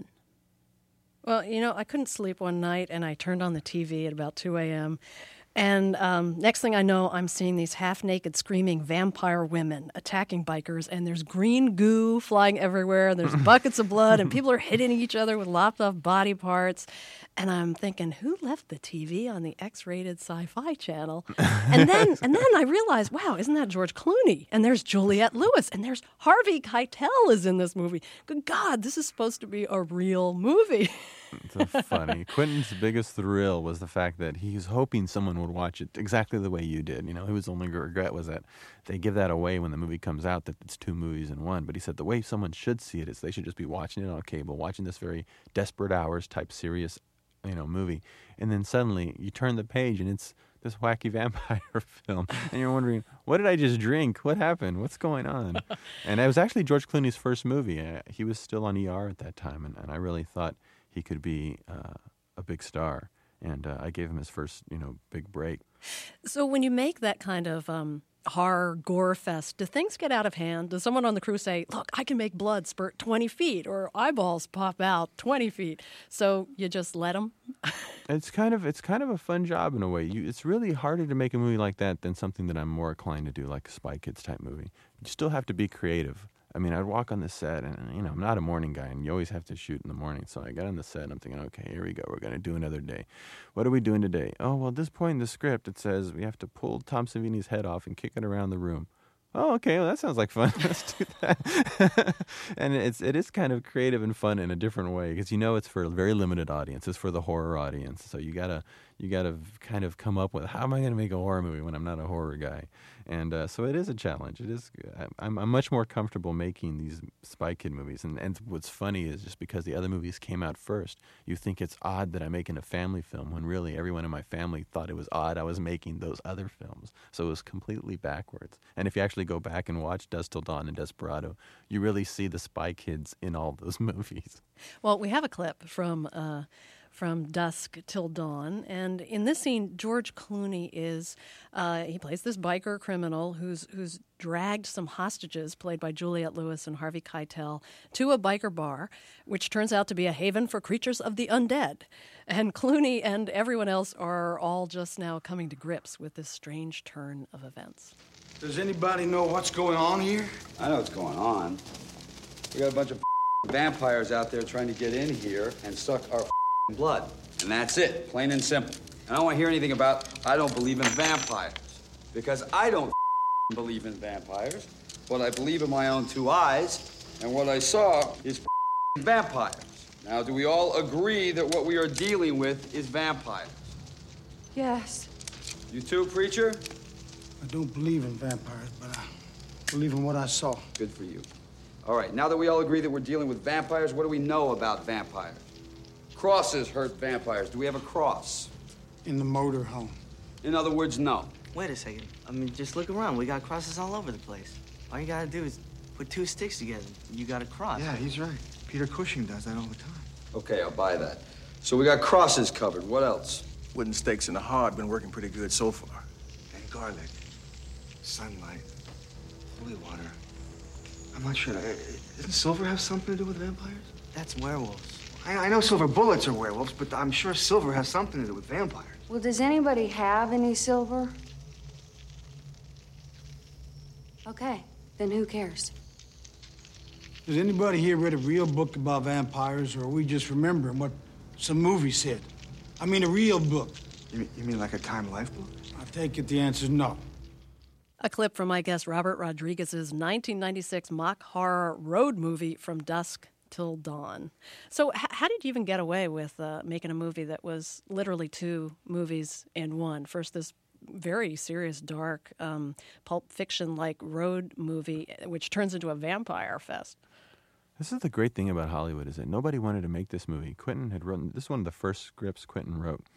Well, you know, I couldn't sleep one night, and I turned on the T V at about two a.m., and um, next thing I know, I'm seeing these half-naked screaming vampire women attacking bikers, and there's green goo flying everywhere, and there's buckets of blood, and people are hitting each other with lopped-off body parts. And I'm thinking, who left the T V on the X-rated Sci-Fi channel? And then and then I realized, wow, isn't that George Clooney? And there's Juliette Lewis, and there's Harvey Keitel is in this movie. Good God, this is supposed to be a real movie.
It's so funny. Quentin's biggest thrill was the fact that he was hoping someone would watch it exactly the way you did. You know, his only regret was that they give that away when the movie comes out, that it's two movies in one. But he said the way someone should see it is they should just be watching it on cable, watching this very Desperate Hours type serious, you know, movie. And then suddenly you turn the page and it's this wacky vampire film. And you're wondering, what did I just drink? What happened? What's going on? And it was actually George Clooney's first movie. Uh, he was still on E R at that time. And, and I really thought he could be uh, a big star, and uh, I gave him his first, you know, big break.
So when you make that kind of um, horror gore fest, do things get out of hand? Does someone on the crew say, "Look, I can make blood spurt twenty feet, or eyeballs pop out twenty feet"? So you just let them?
It's kind of it's kind of a fun job in a way. You, it's really harder to make a movie like that than something that I'm more inclined to do, like a Spy Kids type movie. You still have to be creative. I mean, I'd walk on the set, and, you know, I'm not a morning guy, and you always have to shoot in the morning. So I got on the set, and I'm thinking, okay, here we go. We're going to do another day. What are we doing today? Oh, well, at this point in the script, it says we have to pull Tom Savini's head off and kick it around the room. Oh, okay, well, that sounds like fun. Let's do that. And it's, it is kind of creative and fun in a different way, because you know it's for a very limited audience. It's for the horror audience. So you got to you got to kind of come up with, how am I going to make a horror movie when I'm not a horror guy? And uh, so it is a challenge. It is. I'm, I'm much more comfortable making these Spy Kid movies. And, and what's funny is just because the other movies came out first, you think it's odd that I'm making a family film when really everyone in my family thought it was odd I was making those other films. So it was completely backwards. And if you actually go back and watch Dusk Till Dawn and Desperado, you really see the Spy Kids in all those movies.
Well, we have a clip from uh, from Dusk Till Dawn, and in this scene, George Clooney is uh, he plays this biker criminal who's who's dragged some hostages, played by Juliette Lewis and Harvey Keitel, to a biker bar, which turns out to be a haven for creatures of the undead. And Clooney and everyone else are all just now coming to grips with this strange turn of events.
Does anybody know what's going on here?
I know what's going on. We got a bunch of vampires out there trying to get in here and suck our blood. And that's it, plain and simple. And I don't want to hear anything about, I don't believe in vampires. Because I don't believe in vampires, but I believe in my own two eyes, and what I saw is vampires. Now, do we all agree that what we are dealing with is vampires?
Yes.
You too, preacher?
I don't believe in vampires, but I believe in what I saw.
Good for you. All right, now that we all agree that we're dealing with vampires, what do we know about vampires? Crosses hurt vampires. Do we have a cross?
In the motor home.
In other words, no.
Wait a second. I mean, just look around. We got crosses all over the place. All you gotta do is put two sticks together. You got a cross.
Yeah, he's right. Peter Cushing does that all the time.
Okay, I'll buy that. So we got crosses covered. What else?
Wooden stakes in the heart been working pretty good so far. And garlic, sunlight, holy water. I'm not sure. Doesn't silver have something to do with vampires?
That's werewolves.
I, I know silver bullets are werewolves, but I'm sure silver has something to do with vampires.
Well, does anybody have any silver? Okay, then who cares?
Has anybody here read a real book about vampires, or are we just remembering what some movie said? I mean, a real book.
You mean, you mean like a Time Life book?
I take it the answer's no.
A clip from my guest Robert Rodriguez's nineteen ninety-six mock horror road movie From Dusk Till Dawn. So h- how did you even get away with uh, making a movie that was literally two movies in one? First, this very serious, dark, um, Pulp Fiction-like road movie, which turns into a vampire fest.
This is the great thing about Hollywood, is that nobody wanted to make this movie. Quentin had written, this is one of the first scripts Quentin wrote.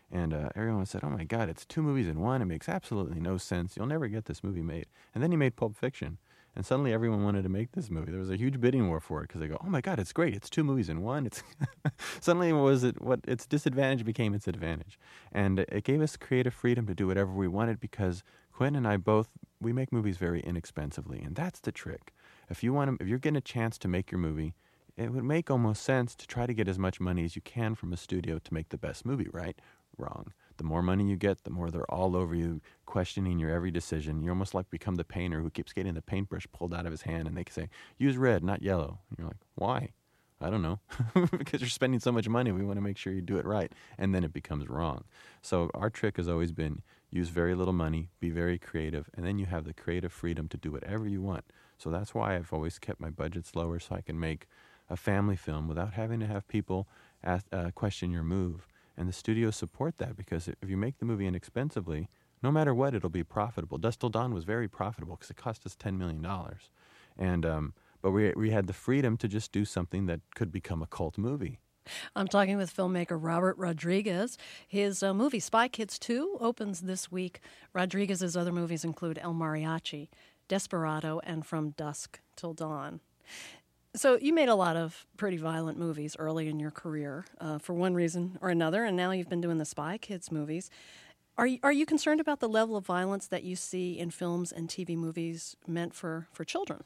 And uh, everyone said, oh my God, it's two movies in one. It makes absolutely no sense. You'll never get this movie made. And then he made Pulp Fiction. And suddenly everyone wanted to make this movie. There was a huge bidding war for it because they go, oh my God, it's great. It's two movies in one. It's Suddenly was it what its disadvantage became its advantage. And it gave us creative freedom to do whatever we wanted because Quentin and I both, we make movies very inexpensively. And that's the trick. If you want to, if you're getting a chance to make your movie, it would make almost sense to try to get as much money as you can from a studio to make the best movie, right? Wrong. The more money you get, the more they're all over you, questioning your every decision. You almost like become the painter who keeps getting the paintbrush pulled out of his hand, and they can say, use red, not yellow. And you're like, why? I don't know. Because you're spending so much money, we want to make sure you do it right. And then it becomes wrong. So our trick has always been use very little money, be very creative, and then you have the creative freedom to do whatever you want. So that's why I've always kept my budgets lower so I can make a family film without having to have people ask, uh, question your move. And the studios support that because if you make the movie inexpensively, no matter what, it'll be profitable. Dusk Till Dawn was very profitable because it cost us ten million dollars. And, um, but we, we had the freedom to just do something that could become a cult movie.
I'm talking with filmmaker Robert Rodriguez. His uh, movie Spy Kids two opens this week. Rodriguez's other movies include El Mariachi, Desperado, and From Dusk Till Dawn. So you made a lot of pretty violent movies early in your career uh, for one reason or another, and now you've been doing the Spy Kids movies. Are you, are you concerned about the level of violence that you see in films and T V movies meant for, for children?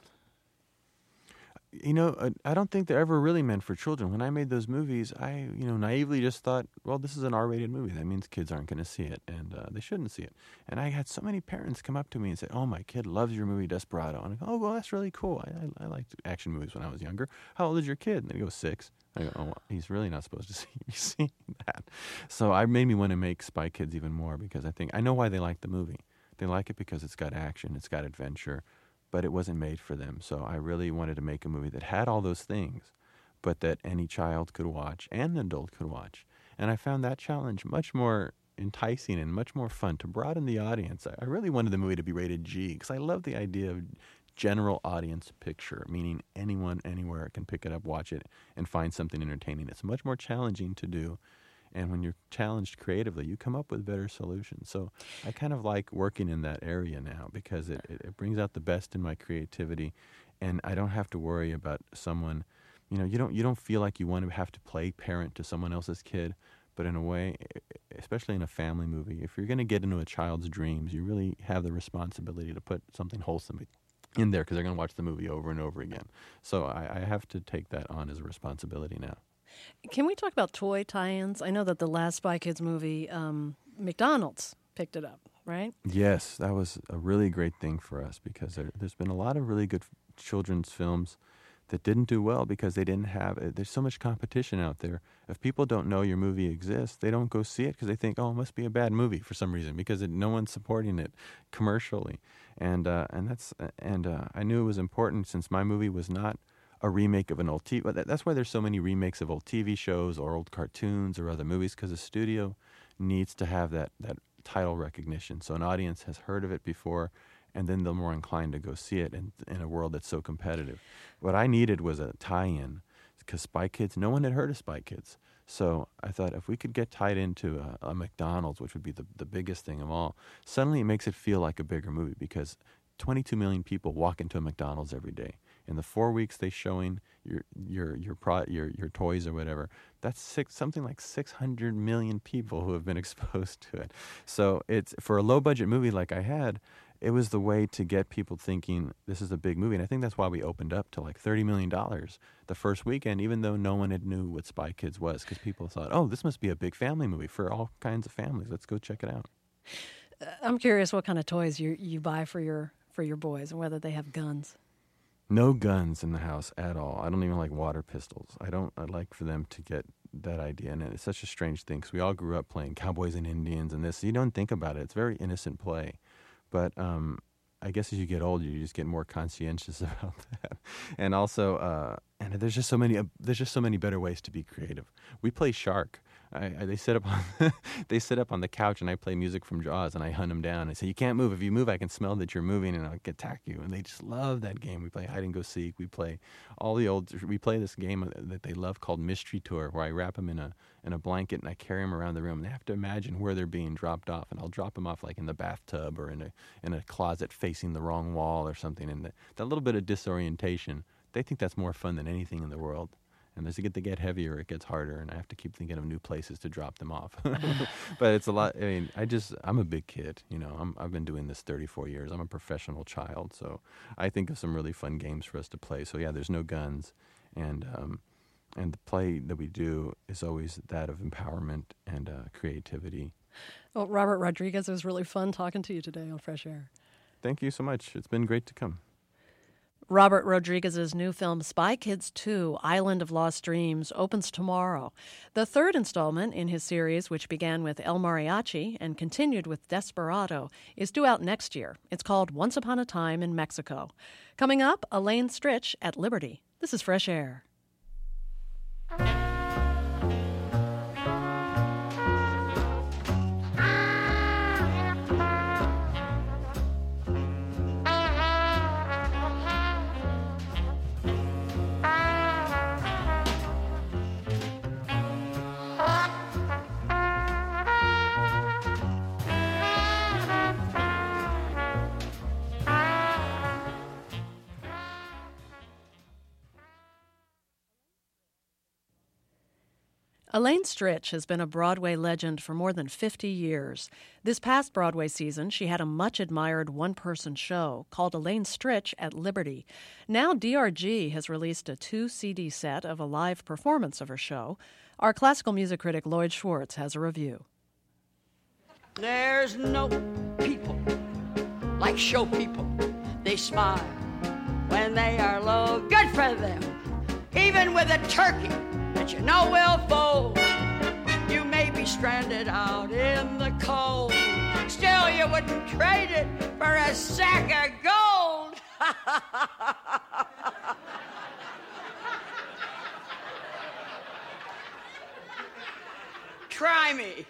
You know, I don't think they're ever really meant for children. When I made those movies, I, you know, naively just thought, well, this is an R-rated movie. That means kids aren't going to see it, and uh, they shouldn't see it. And I had so many parents come up to me and say, oh, my kid loves your movie Desperado. And I go, oh, well, that's really cool. I, I, I liked action movies when I was younger. How old is your kid? And they go, six. I go, oh, well, he's really not supposed to see me seeing that. So I made me want to make Spy Kids even more because I think, I know why they like the movie. They like it because it's got action, it's got adventure, but it wasn't made for them. So I really wanted to make a movie that had all those things, but that any child could watch and an adult could watch. And I found that challenge much more enticing and much more fun to broaden the audience. I really wanted the movie to be rated G because I love the idea of general audience picture, meaning anyone, anywhere can pick it up, watch it, and find something entertaining. It's much more challenging to do. And when you're challenged creatively, you come up with better solutions. So I kind of like working in that area now because it, it, it brings out the best in my creativity, and I don't have to worry about someone. You know, you don't you don't feel like you want to have to play parent to someone else's kid, but in a way, especially in a family movie, if you're going to get into a child's dreams, you really have the responsibility to put something wholesome in there because they're going to watch the movie over and over again. So I, I have to take that on as a responsibility now.
Can we talk about toy tie-ins? I know that the last Spy Kids movie, um, McDonald's picked it up, right?
Yes, that was a really great thing for us because there, there's been a lot of really good children's films that didn't do well because they didn't have, there's so much competition out there. If people don't know your movie exists, they don't go see it because they think, oh, it must be a bad movie for some reason because it, no one's supporting it commercially. And uh, and that's and uh, I knew it was important since my movie was not a remake of an old T V. That's why there's so many remakes of old T V shows or old cartoons or other movies, because a studio needs to have that, that title recognition. So an audience has heard of it before, and then they're more inclined to go see it in, in a world that's so competitive. What I needed was a tie-in, because Spy Kids, no one had heard of Spy Kids. So I thought if we could get tied into a, a McDonald's, which would be the, the biggest thing of all, suddenly it makes it feel like a bigger movie, because twenty-two million people walk into a McDonald's every day. In the four weeks they showing your your your pro, your your toys or whatever, that's six, something like six hundred million people who have been exposed to it. So it's for a low budget movie like I had, it was the way to get people thinking this is a big movie. And I think that's why we opened up to like thirty million dollars the first weekend, even though no one had knew what Spy Kids was, because people thought, oh, this must be a big family movie for all kinds of families. Let's go check it out.
I'm curious what kind of toys you you buy for your for your boys and whether they have guns.
No guns in the house at all. I don't even like water pistols. I don't. I like for them to get that idea, and it's such a strange thing because we all grew up playing cowboys and Indians and this. You don't think about it. It's very innocent play, but um, I guess as you get older, you just get more conscientious about that. And also, uh, and there's just so many. Uh, there's just so many better ways to be creative. We play shark. I, I, they sit up on they sit up on the couch, and I play music from Jaws, and I hunt them down. I say, you can't move. If you move, I can smell that you're moving, and I'll attack you. And they just love that game. We play hide and go seek. We play all the old. We play this game that they love called Mystery Tour, where I wrap them in a in a blanket and I carry them around the room. And they have to imagine where they're being dropped off, and I'll drop them off like in the bathtub or in a in a closet facing the wrong wall or something. And the, that little bit of disorientation, they think that's more fun than anything in the world. And as they get, they get heavier, it gets harder, and I have to keep thinking of new places to drop them off. But it's a lot. I mean, I just, I'm a big kid. You know, I'm, I've been doing this thirty-four years. I'm a professional child, so I think of some really fun games for us to play. So yeah, there's no guns, and um, and the play that we do is always that of empowerment and uh, creativity.
Well, Robert Rodriguez, it was really fun talking to you today on Fresh Air.
Thank you so much. It's been great to come.
Robert Rodriguez's new film Spy Kids two, Island of Lost Dreams, opens tomorrow. The third installment in his series, which began with El Mariachi and continued with Desperado, is due out next year. It's called Once Upon a Time in Mexico. Coming up, Elaine Stritch at Liberty. This is Fresh Air. Elaine Stritch has been a Broadway legend for more than fifty years. This past Broadway season, she had a much-admired one-person show called Elaine Stritch at Liberty. Now D R G has released a two-C D set of a live performance of her show. Our classical music critic Lloyd Schwartz has a review.
There's no people like show people. They smile when they are low. Good for them. Even with a turkey that you know will fold. You may be stranded out in the cold. Still, you wouldn't trade it for a sack of gold. Try me.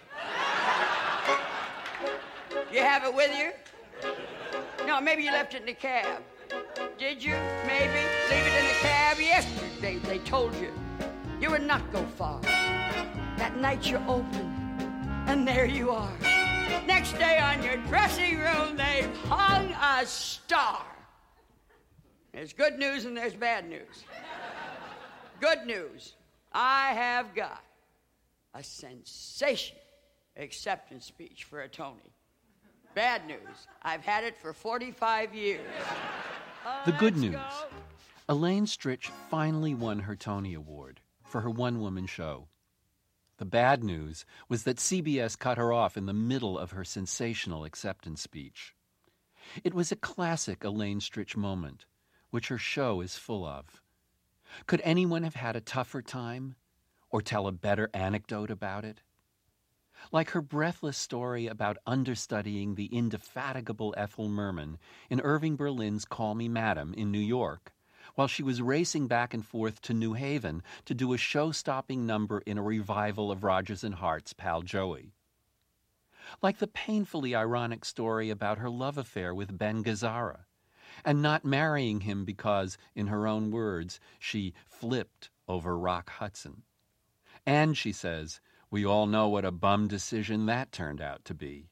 You have it with you? No, maybe you left it in the cab. Did you? Maybe? Leave it in the cab? Yesterday they told you you would not go far. That night you open, and there you are. Next day on your dressing room, they've hung a star. There's good news and there's bad news. Good news, I have got a sensation acceptance speech for a Tony. Bad news, I've had it for forty-five years.
The good news, Elaine Stritch finally won her Tony Award for her one-woman show. The bad news was that C B S cut her off in the middle of her sensational acceptance speech. It was a classic Elaine Stritch moment, which her show is full of. Could anyone have had a tougher time or tell a better anecdote about it? Like her breathless story about understudying the indefatigable Ethel Merman in Irving Berlin's Call Me Madam in New York, while she was racing back and forth to New Haven to do a show-stopping number in a revival of Rodgers and Hart's Pal Joey. Like the painfully ironic story about her love affair with Ben Gazzara, and not marrying him because, in her own words, she flipped over Rock Hudson. And, she says, we all know what a bum decision that turned out to be.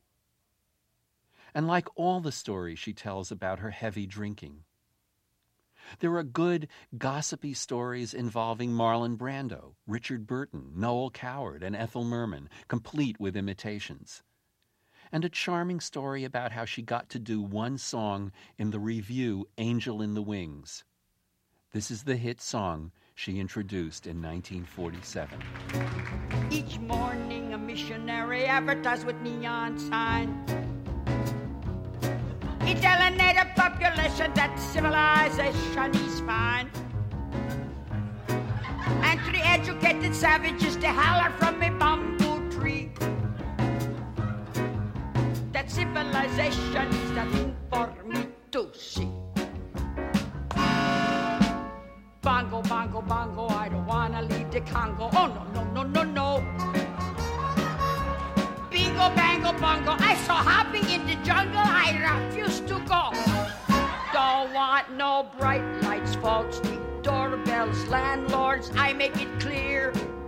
And like all the stories she tells about her heavy drinking, there are good, gossipy stories involving Marlon Brando, Richard Burton, Noel Coward, and Ethel Merman, complete with imitations. And a charming story about how she got to do one song in the revue Angel in the Wings. This is the hit song she introduced in nineteen forty-seven.
Each morning a missionary advertised with neon signs. He tell a native population that civilization is fine. And to the educated savages they holler from a bamboo tree that civilization is the thing for me to see. Bongo, bongo, bongo, I don't wanna leave the Congo. Oh, no, no, no, no, no. jingle bungle. I'm so happy in the jungle, I refuse to go. Don't want no bright lights, folks, the doorbells, landlords, I make it clear.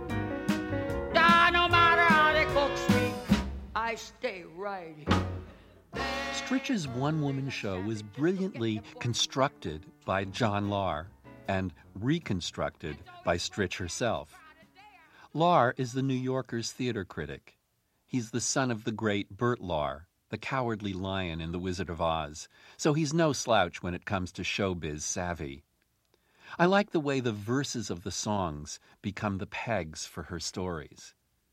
Nah, no matter how they cook me, I stay right here.
Stritch's one-woman show was brilliantly constructed by John Lahr and reconstructed by Stritch herself. Lahr is the New Yorker's theater critic. He's the son of the great Bert Lahr, the cowardly lion in The Wizard of Oz, so he's no slouch when it comes to showbiz savvy. I like the way the verses of the songs become the pegs for her stories.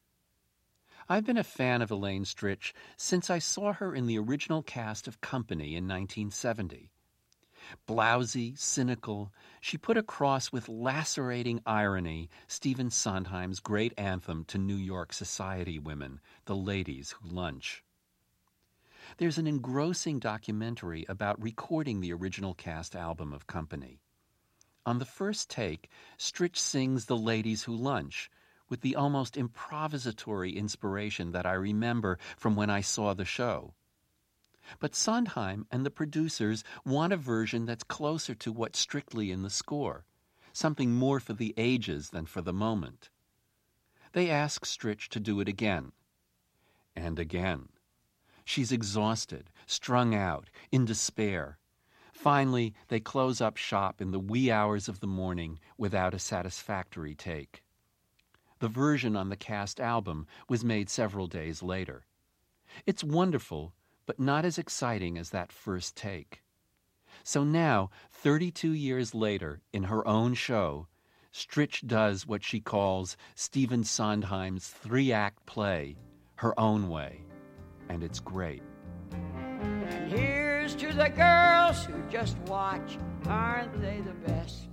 I've been a fan of Elaine Stritch since I saw her in the original cast of Company in nineteen seventy. Blousy, cynical, she put across with lacerating irony Stephen Sondheim's great anthem to New York society women, The Ladies Who Lunch. There's an engrossing documentary about recording the original cast album of Company. On the first take, Stritch sings The Ladies Who Lunch, with the almost improvisatory inspiration that I remember from when I saw the show. But Sondheim and the producers want a version that's closer to what's strictly in the score, something more for the ages than for the moment. They ask Stritch to do it again. And again. She's exhausted, strung out, in despair. Finally, they close up shop in the wee hours of the morning without a satisfactory take. The version on the cast album was made several days later. It's wonderful, but not as exciting as that first take. So now, thirty-two years later, in her own show, Stritch does what she calls Stephen Sondheim's three-act play, her own way. And it's great.
And here's to the girls who just watch, aren't they the best?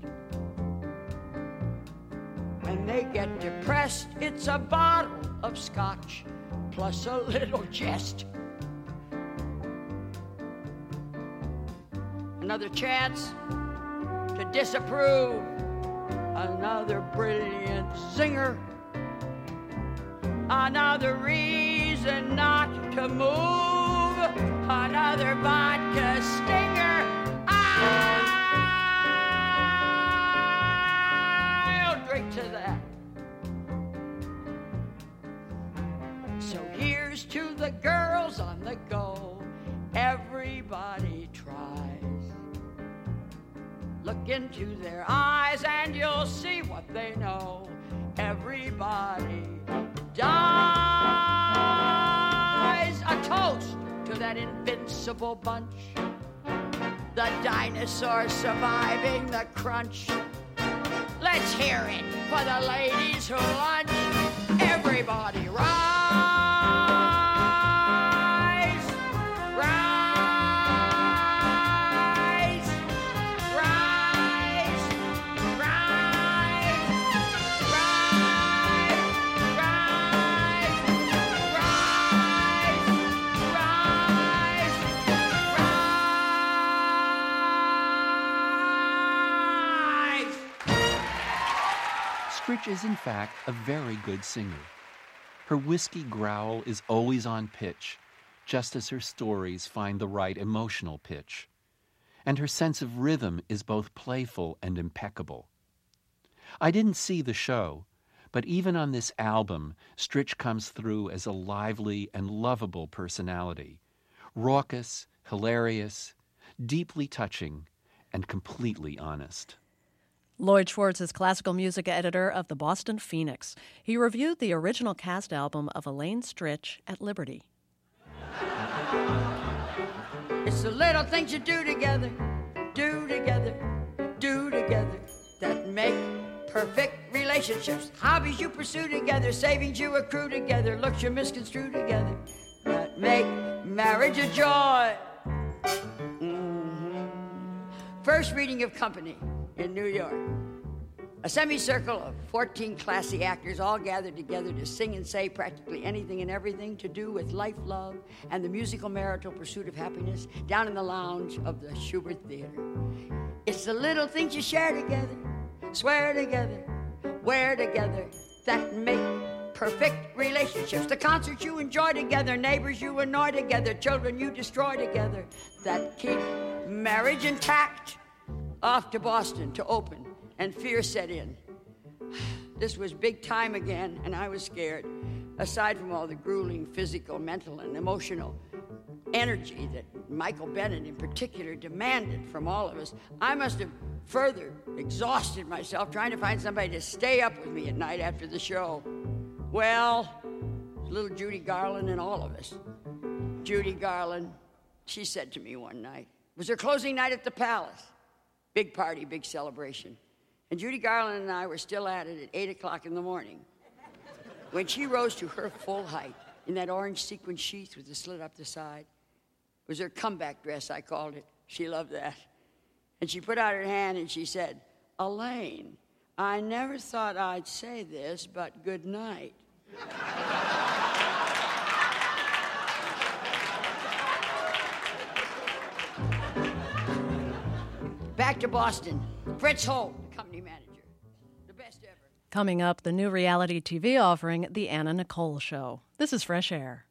When they get depressed, it's a bottle of scotch, plus a little jest. Another chance to disapprove, another brilliant singer, another reason not to move, another vodka stinger. I'll drink to that. So here's to the girls on the go. Everybody tries. Look into their eyes and you'll see what they know. Everybody dies. A toast to that invincible bunch, the dinosaurs surviving the crunch. Let's hear it for the ladies who lunch. Everybody rise.
Stritch is, in fact, a very good singer. Her whiskey growl is always on pitch, just as her stories find the right emotional pitch. And her sense of rhythm is both playful and impeccable. I didn't see the show, but even on this album, Stritch comes through as a lively and lovable personality, raucous, hilarious, deeply touching, and completely honest.
Lloyd Schwartz is classical music editor of the Boston Phoenix. He reviewed the original cast album of Elaine Stritch at Liberty.
It's the little things you do together, do together, do together, that make perfect relationships. Hobbies you pursue together, savings you accrue together, looks you misconstrue together, that make marriage a joy. Mm-hmm. First reading of Company in New York. A semicircle of fourteen classy actors all gathered together to sing and say practically anything and everything to do with life, love, and the musical marital pursuit of happiness down in the lounge of the Schubert Theater. It's the little things you share together, swear together, wear together, that make perfect relationships, the concerts you enjoy together, neighbors you annoy together, children you destroy together, that keep marriage intact. Off to Boston to open, and fear set in. This was big time again, and I was scared. Aside from all the grueling physical, mental, and emotional energy that Michael Bennett in particular demanded from all of us, I must have further exhausted myself trying to find somebody to stay up with me at night after the show. Well, little Judy Garland and all of us. Judy Garland, she said to me one night, it was her closing night at the Palace. Big party, big celebration. And Judy Garland and I were still at it at eight o'clock in the morning when she rose to her full height in that orange sequin sheath with the slit up the side. It was her comeback dress, I called it. She loved that. And she put out her hand and she said, Elaine, I never thought I'd say this, but good night. Back to Boston. Fritz Holt, the company manager. The best ever.
Coming up, the new reality T V offering, The Anna Nicole Show. This is Fresh Air.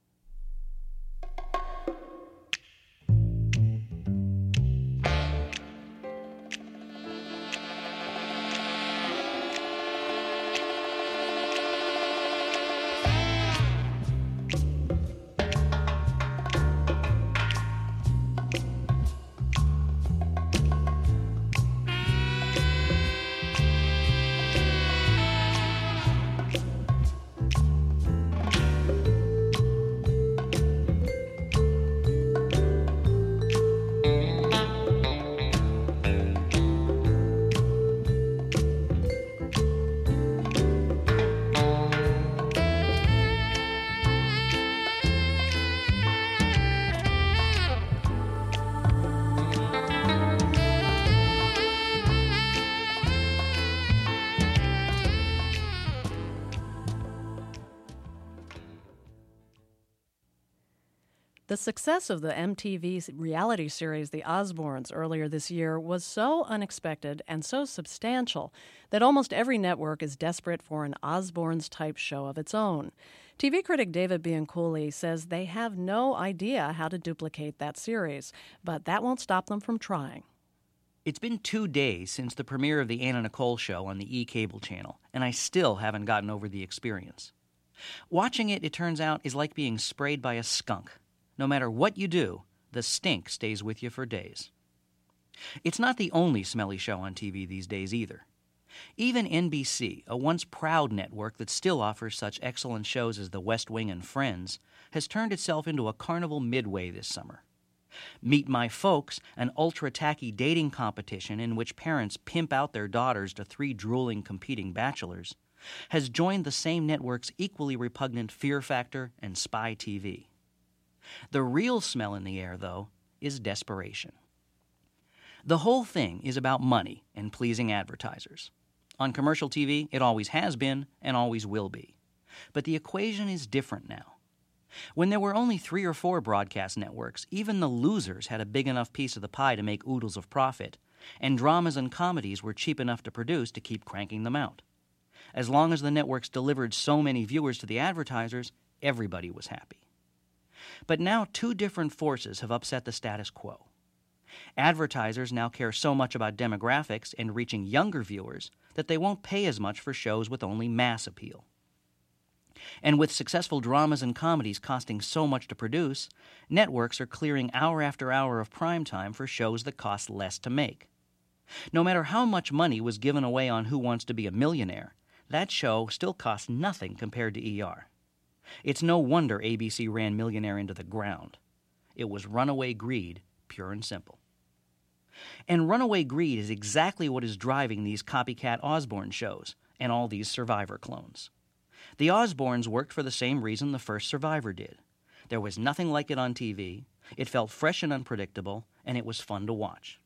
The success of the M T V reality series The Osbournes earlier this year was so unexpected and so substantial that almost every network is desperate for an Osbournes-type show of its own. T V critic David Bianculli says they have no idea how to duplicate that series, but that won't stop them from trying.
It's been two days since the premiere of The Anna Nicole Show on the E! Cable channel, and I still haven't gotten over the experience. Watching it, it turns out, is like being sprayed by a skunk. No matter what you do, the stink stays with you for days. It's not the only smelly show on T V these days either. Even N B C, a once proud network that still offers such excellent shows as The West Wing and Friends, has turned itself into a carnival midway this summer. Meet My Folks, an ultra-tacky dating competition in which parents pimp out their daughters to three drooling competing bachelors, has joined the same network's equally repugnant Fear Factor and Spy T V. The real smell in the air, though, is desperation. The whole thing is about money and pleasing advertisers. On commercial T V, it always has been and always will be. But the equation is different now. When there were only three or four broadcast networks, even the losers had a big enough piece of the pie to make oodles of profit, and dramas and comedies were cheap enough to produce to keep cranking them out. As long as the networks delivered so many viewers to the advertisers, everybody was happy. But now two different forces have upset the status quo. Advertisers now care so much about demographics and reaching younger viewers that they won't pay as much for shows with only mass appeal. And with successful dramas and comedies costing so much to produce, networks are clearing hour after hour of prime time for shows that cost less to make. No matter how much money was given away on Who Wants to Be a Millionaire, that show still cost nothing compared to E R. It's no wonder A B C ran Millionaire into the ground. It was runaway greed, pure and simple. And runaway greed is exactly what is driving these copycat Osbourne shows and all these Survivor clones. The Osbournes worked for the same reason the first Survivor did. There was nothing like it on T V, it felt fresh and unpredictable, and it was fun to watch.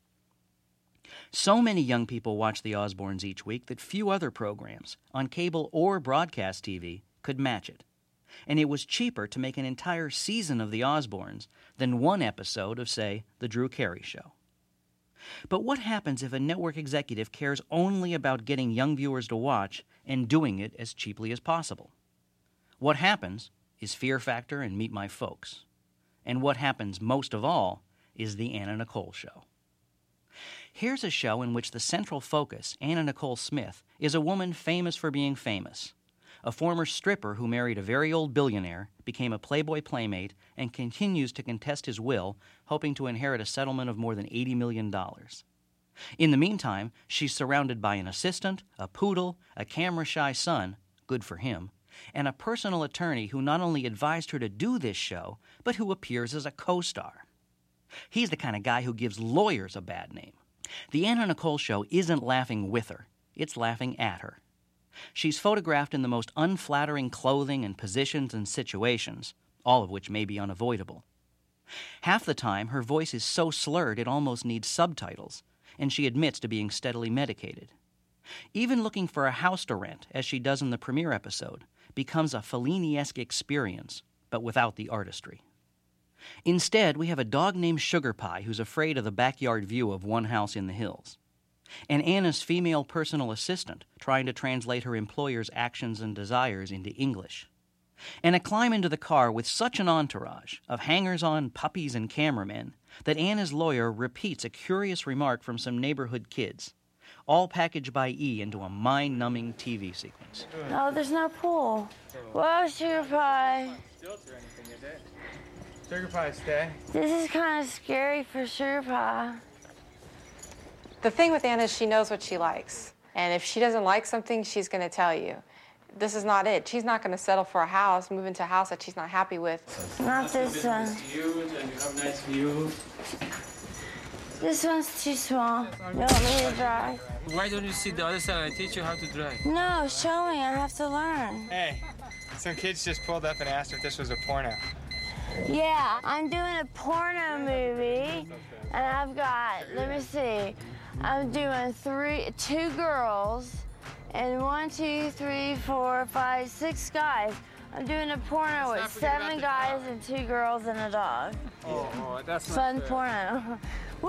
So many young people watch the Osbournes each week that few other programs, on cable or broadcast T V, could match it. And it was cheaper to make an entire season of the Osbournes than one episode of, say, The Drew Carey Show. But what happens if a network executive cares only about getting young viewers to watch and doing it as cheaply as possible? What Happens is Fear Factor and Meet My Folks. And what happens most of all is The Anna Nicole Show. Here's a show in which the central focus, Anna Nicole Smith, is a woman famous for being famous. A former stripper who married a very old billionaire, became a Playboy playmate, and continues to contest his will, hoping to inherit a settlement of more than eighty million dollars. In the meantime, she's surrounded by an assistant, a poodle, a camera-shy son, good for him, and a personal attorney who not only advised her to do this show, but who appears as a co-star. He's the kind of guy who gives lawyers a bad name. The Anna Nicole Show isn't laughing with her, it's laughing at her. She's photographed in the most unflattering clothing and positions and situations, all of which may be unavoidable. Half the time, her voice is so slurred it almost needs subtitles, and she admits to being steadily medicated. Even looking for a house to rent, as she does in the premiere episode, becomes a Fellini-esque experience, but without the artistry. Instead, we have a dog named Sugar Pie who's afraid of the backyard view of one house in the hills, and Anna's female personal assistant trying to translate her employer's actions and desires into English, and a climb into the car with such an entourage of hangers-on, puppies, and cameramen that Anna's lawyer repeats a curious remark from some neighborhood kids, all packaged by E into a mind-numbing T V sequence.
No, there's no pool. Whoa, Sugar Pie.
Sugar Pie, stay.
This is kind of scary for Sugar Pie.
The thing with Anna is she knows what she likes. And if she doesn't like something, she's going to tell you. This is not it. She's not going to settle for a house, move into a house that she's not happy with.
Not this one.
You, and you have a nice view.
This one's too small. You want me to drive?
Why don't you sit the other side and I teach you how to drive?
No, show me. I have to learn.
Hey, some kids just pulled up and asked if this was a porno.
Yeah, I'm doing a porno movie, and I've got, let me see, I'm doing three, two girls, and one, two, three, four, five, six guys. I'm doing a porno with seven guys and two girls and a dog.
Oh, oh that's not
Fun
fair.
porno. Woo!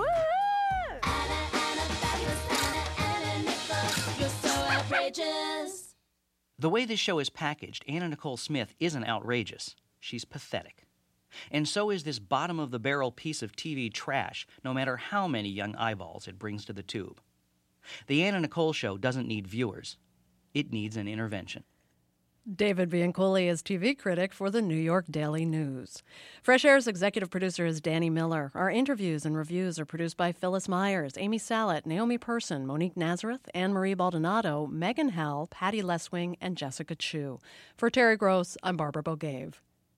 The way this show is packaged, Anna Nicole Smith isn't outrageous. She's pathetic. And so is this bottom-of-the-barrel piece of T V trash, no matter how many young eyeballs it brings to the tube. The Anna Nicole Show doesn't need viewers. It needs an intervention.
David Bianculi is T V critic for the New York Daily News. Fresh Air's executive producer is Danny Miller. Our interviews and reviews are produced by Phyllis Myers, Amy Sallet, Naomi Person, Monique Nazareth, Anne-Marie Baldonado, Megan Howell, Patty Leswing, and Jessica Chu. For Terry Gross, I'm Barbara Bogave.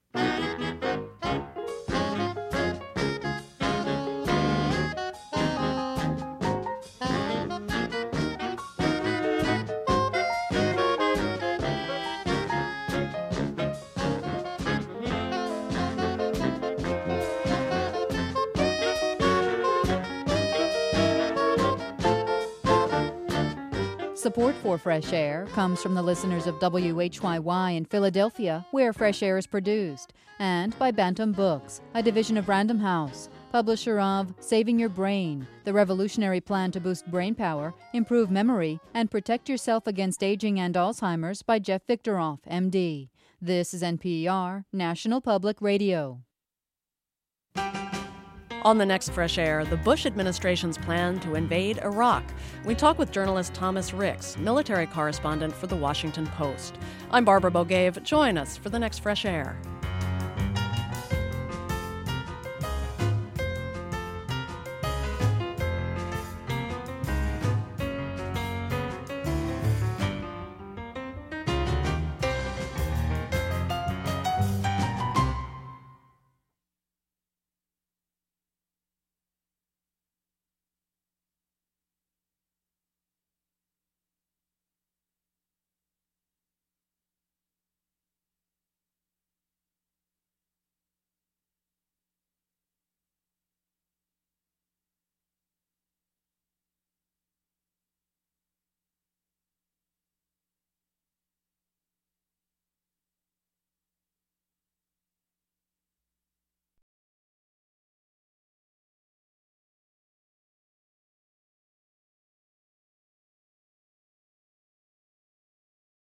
Support for Fresh Air comes from the listeners of W H Y Y in Philadelphia, where Fresh Air is produced, and by Bantam Books, a division of Random House, publisher of Saving Your Brain, the revolutionary plan to boost brain power, improve memory, and protect yourself against aging and Alzheimer's by Jeff Victoroff, M D. This is N P R, National Public Radio.
On the next Fresh Air, the Bush administration's plan to invade Iraq. We talk with journalist Thomas Ricks, military correspondent for The Washington Post. I'm Barbara Bogave. Join us for the next Fresh Air.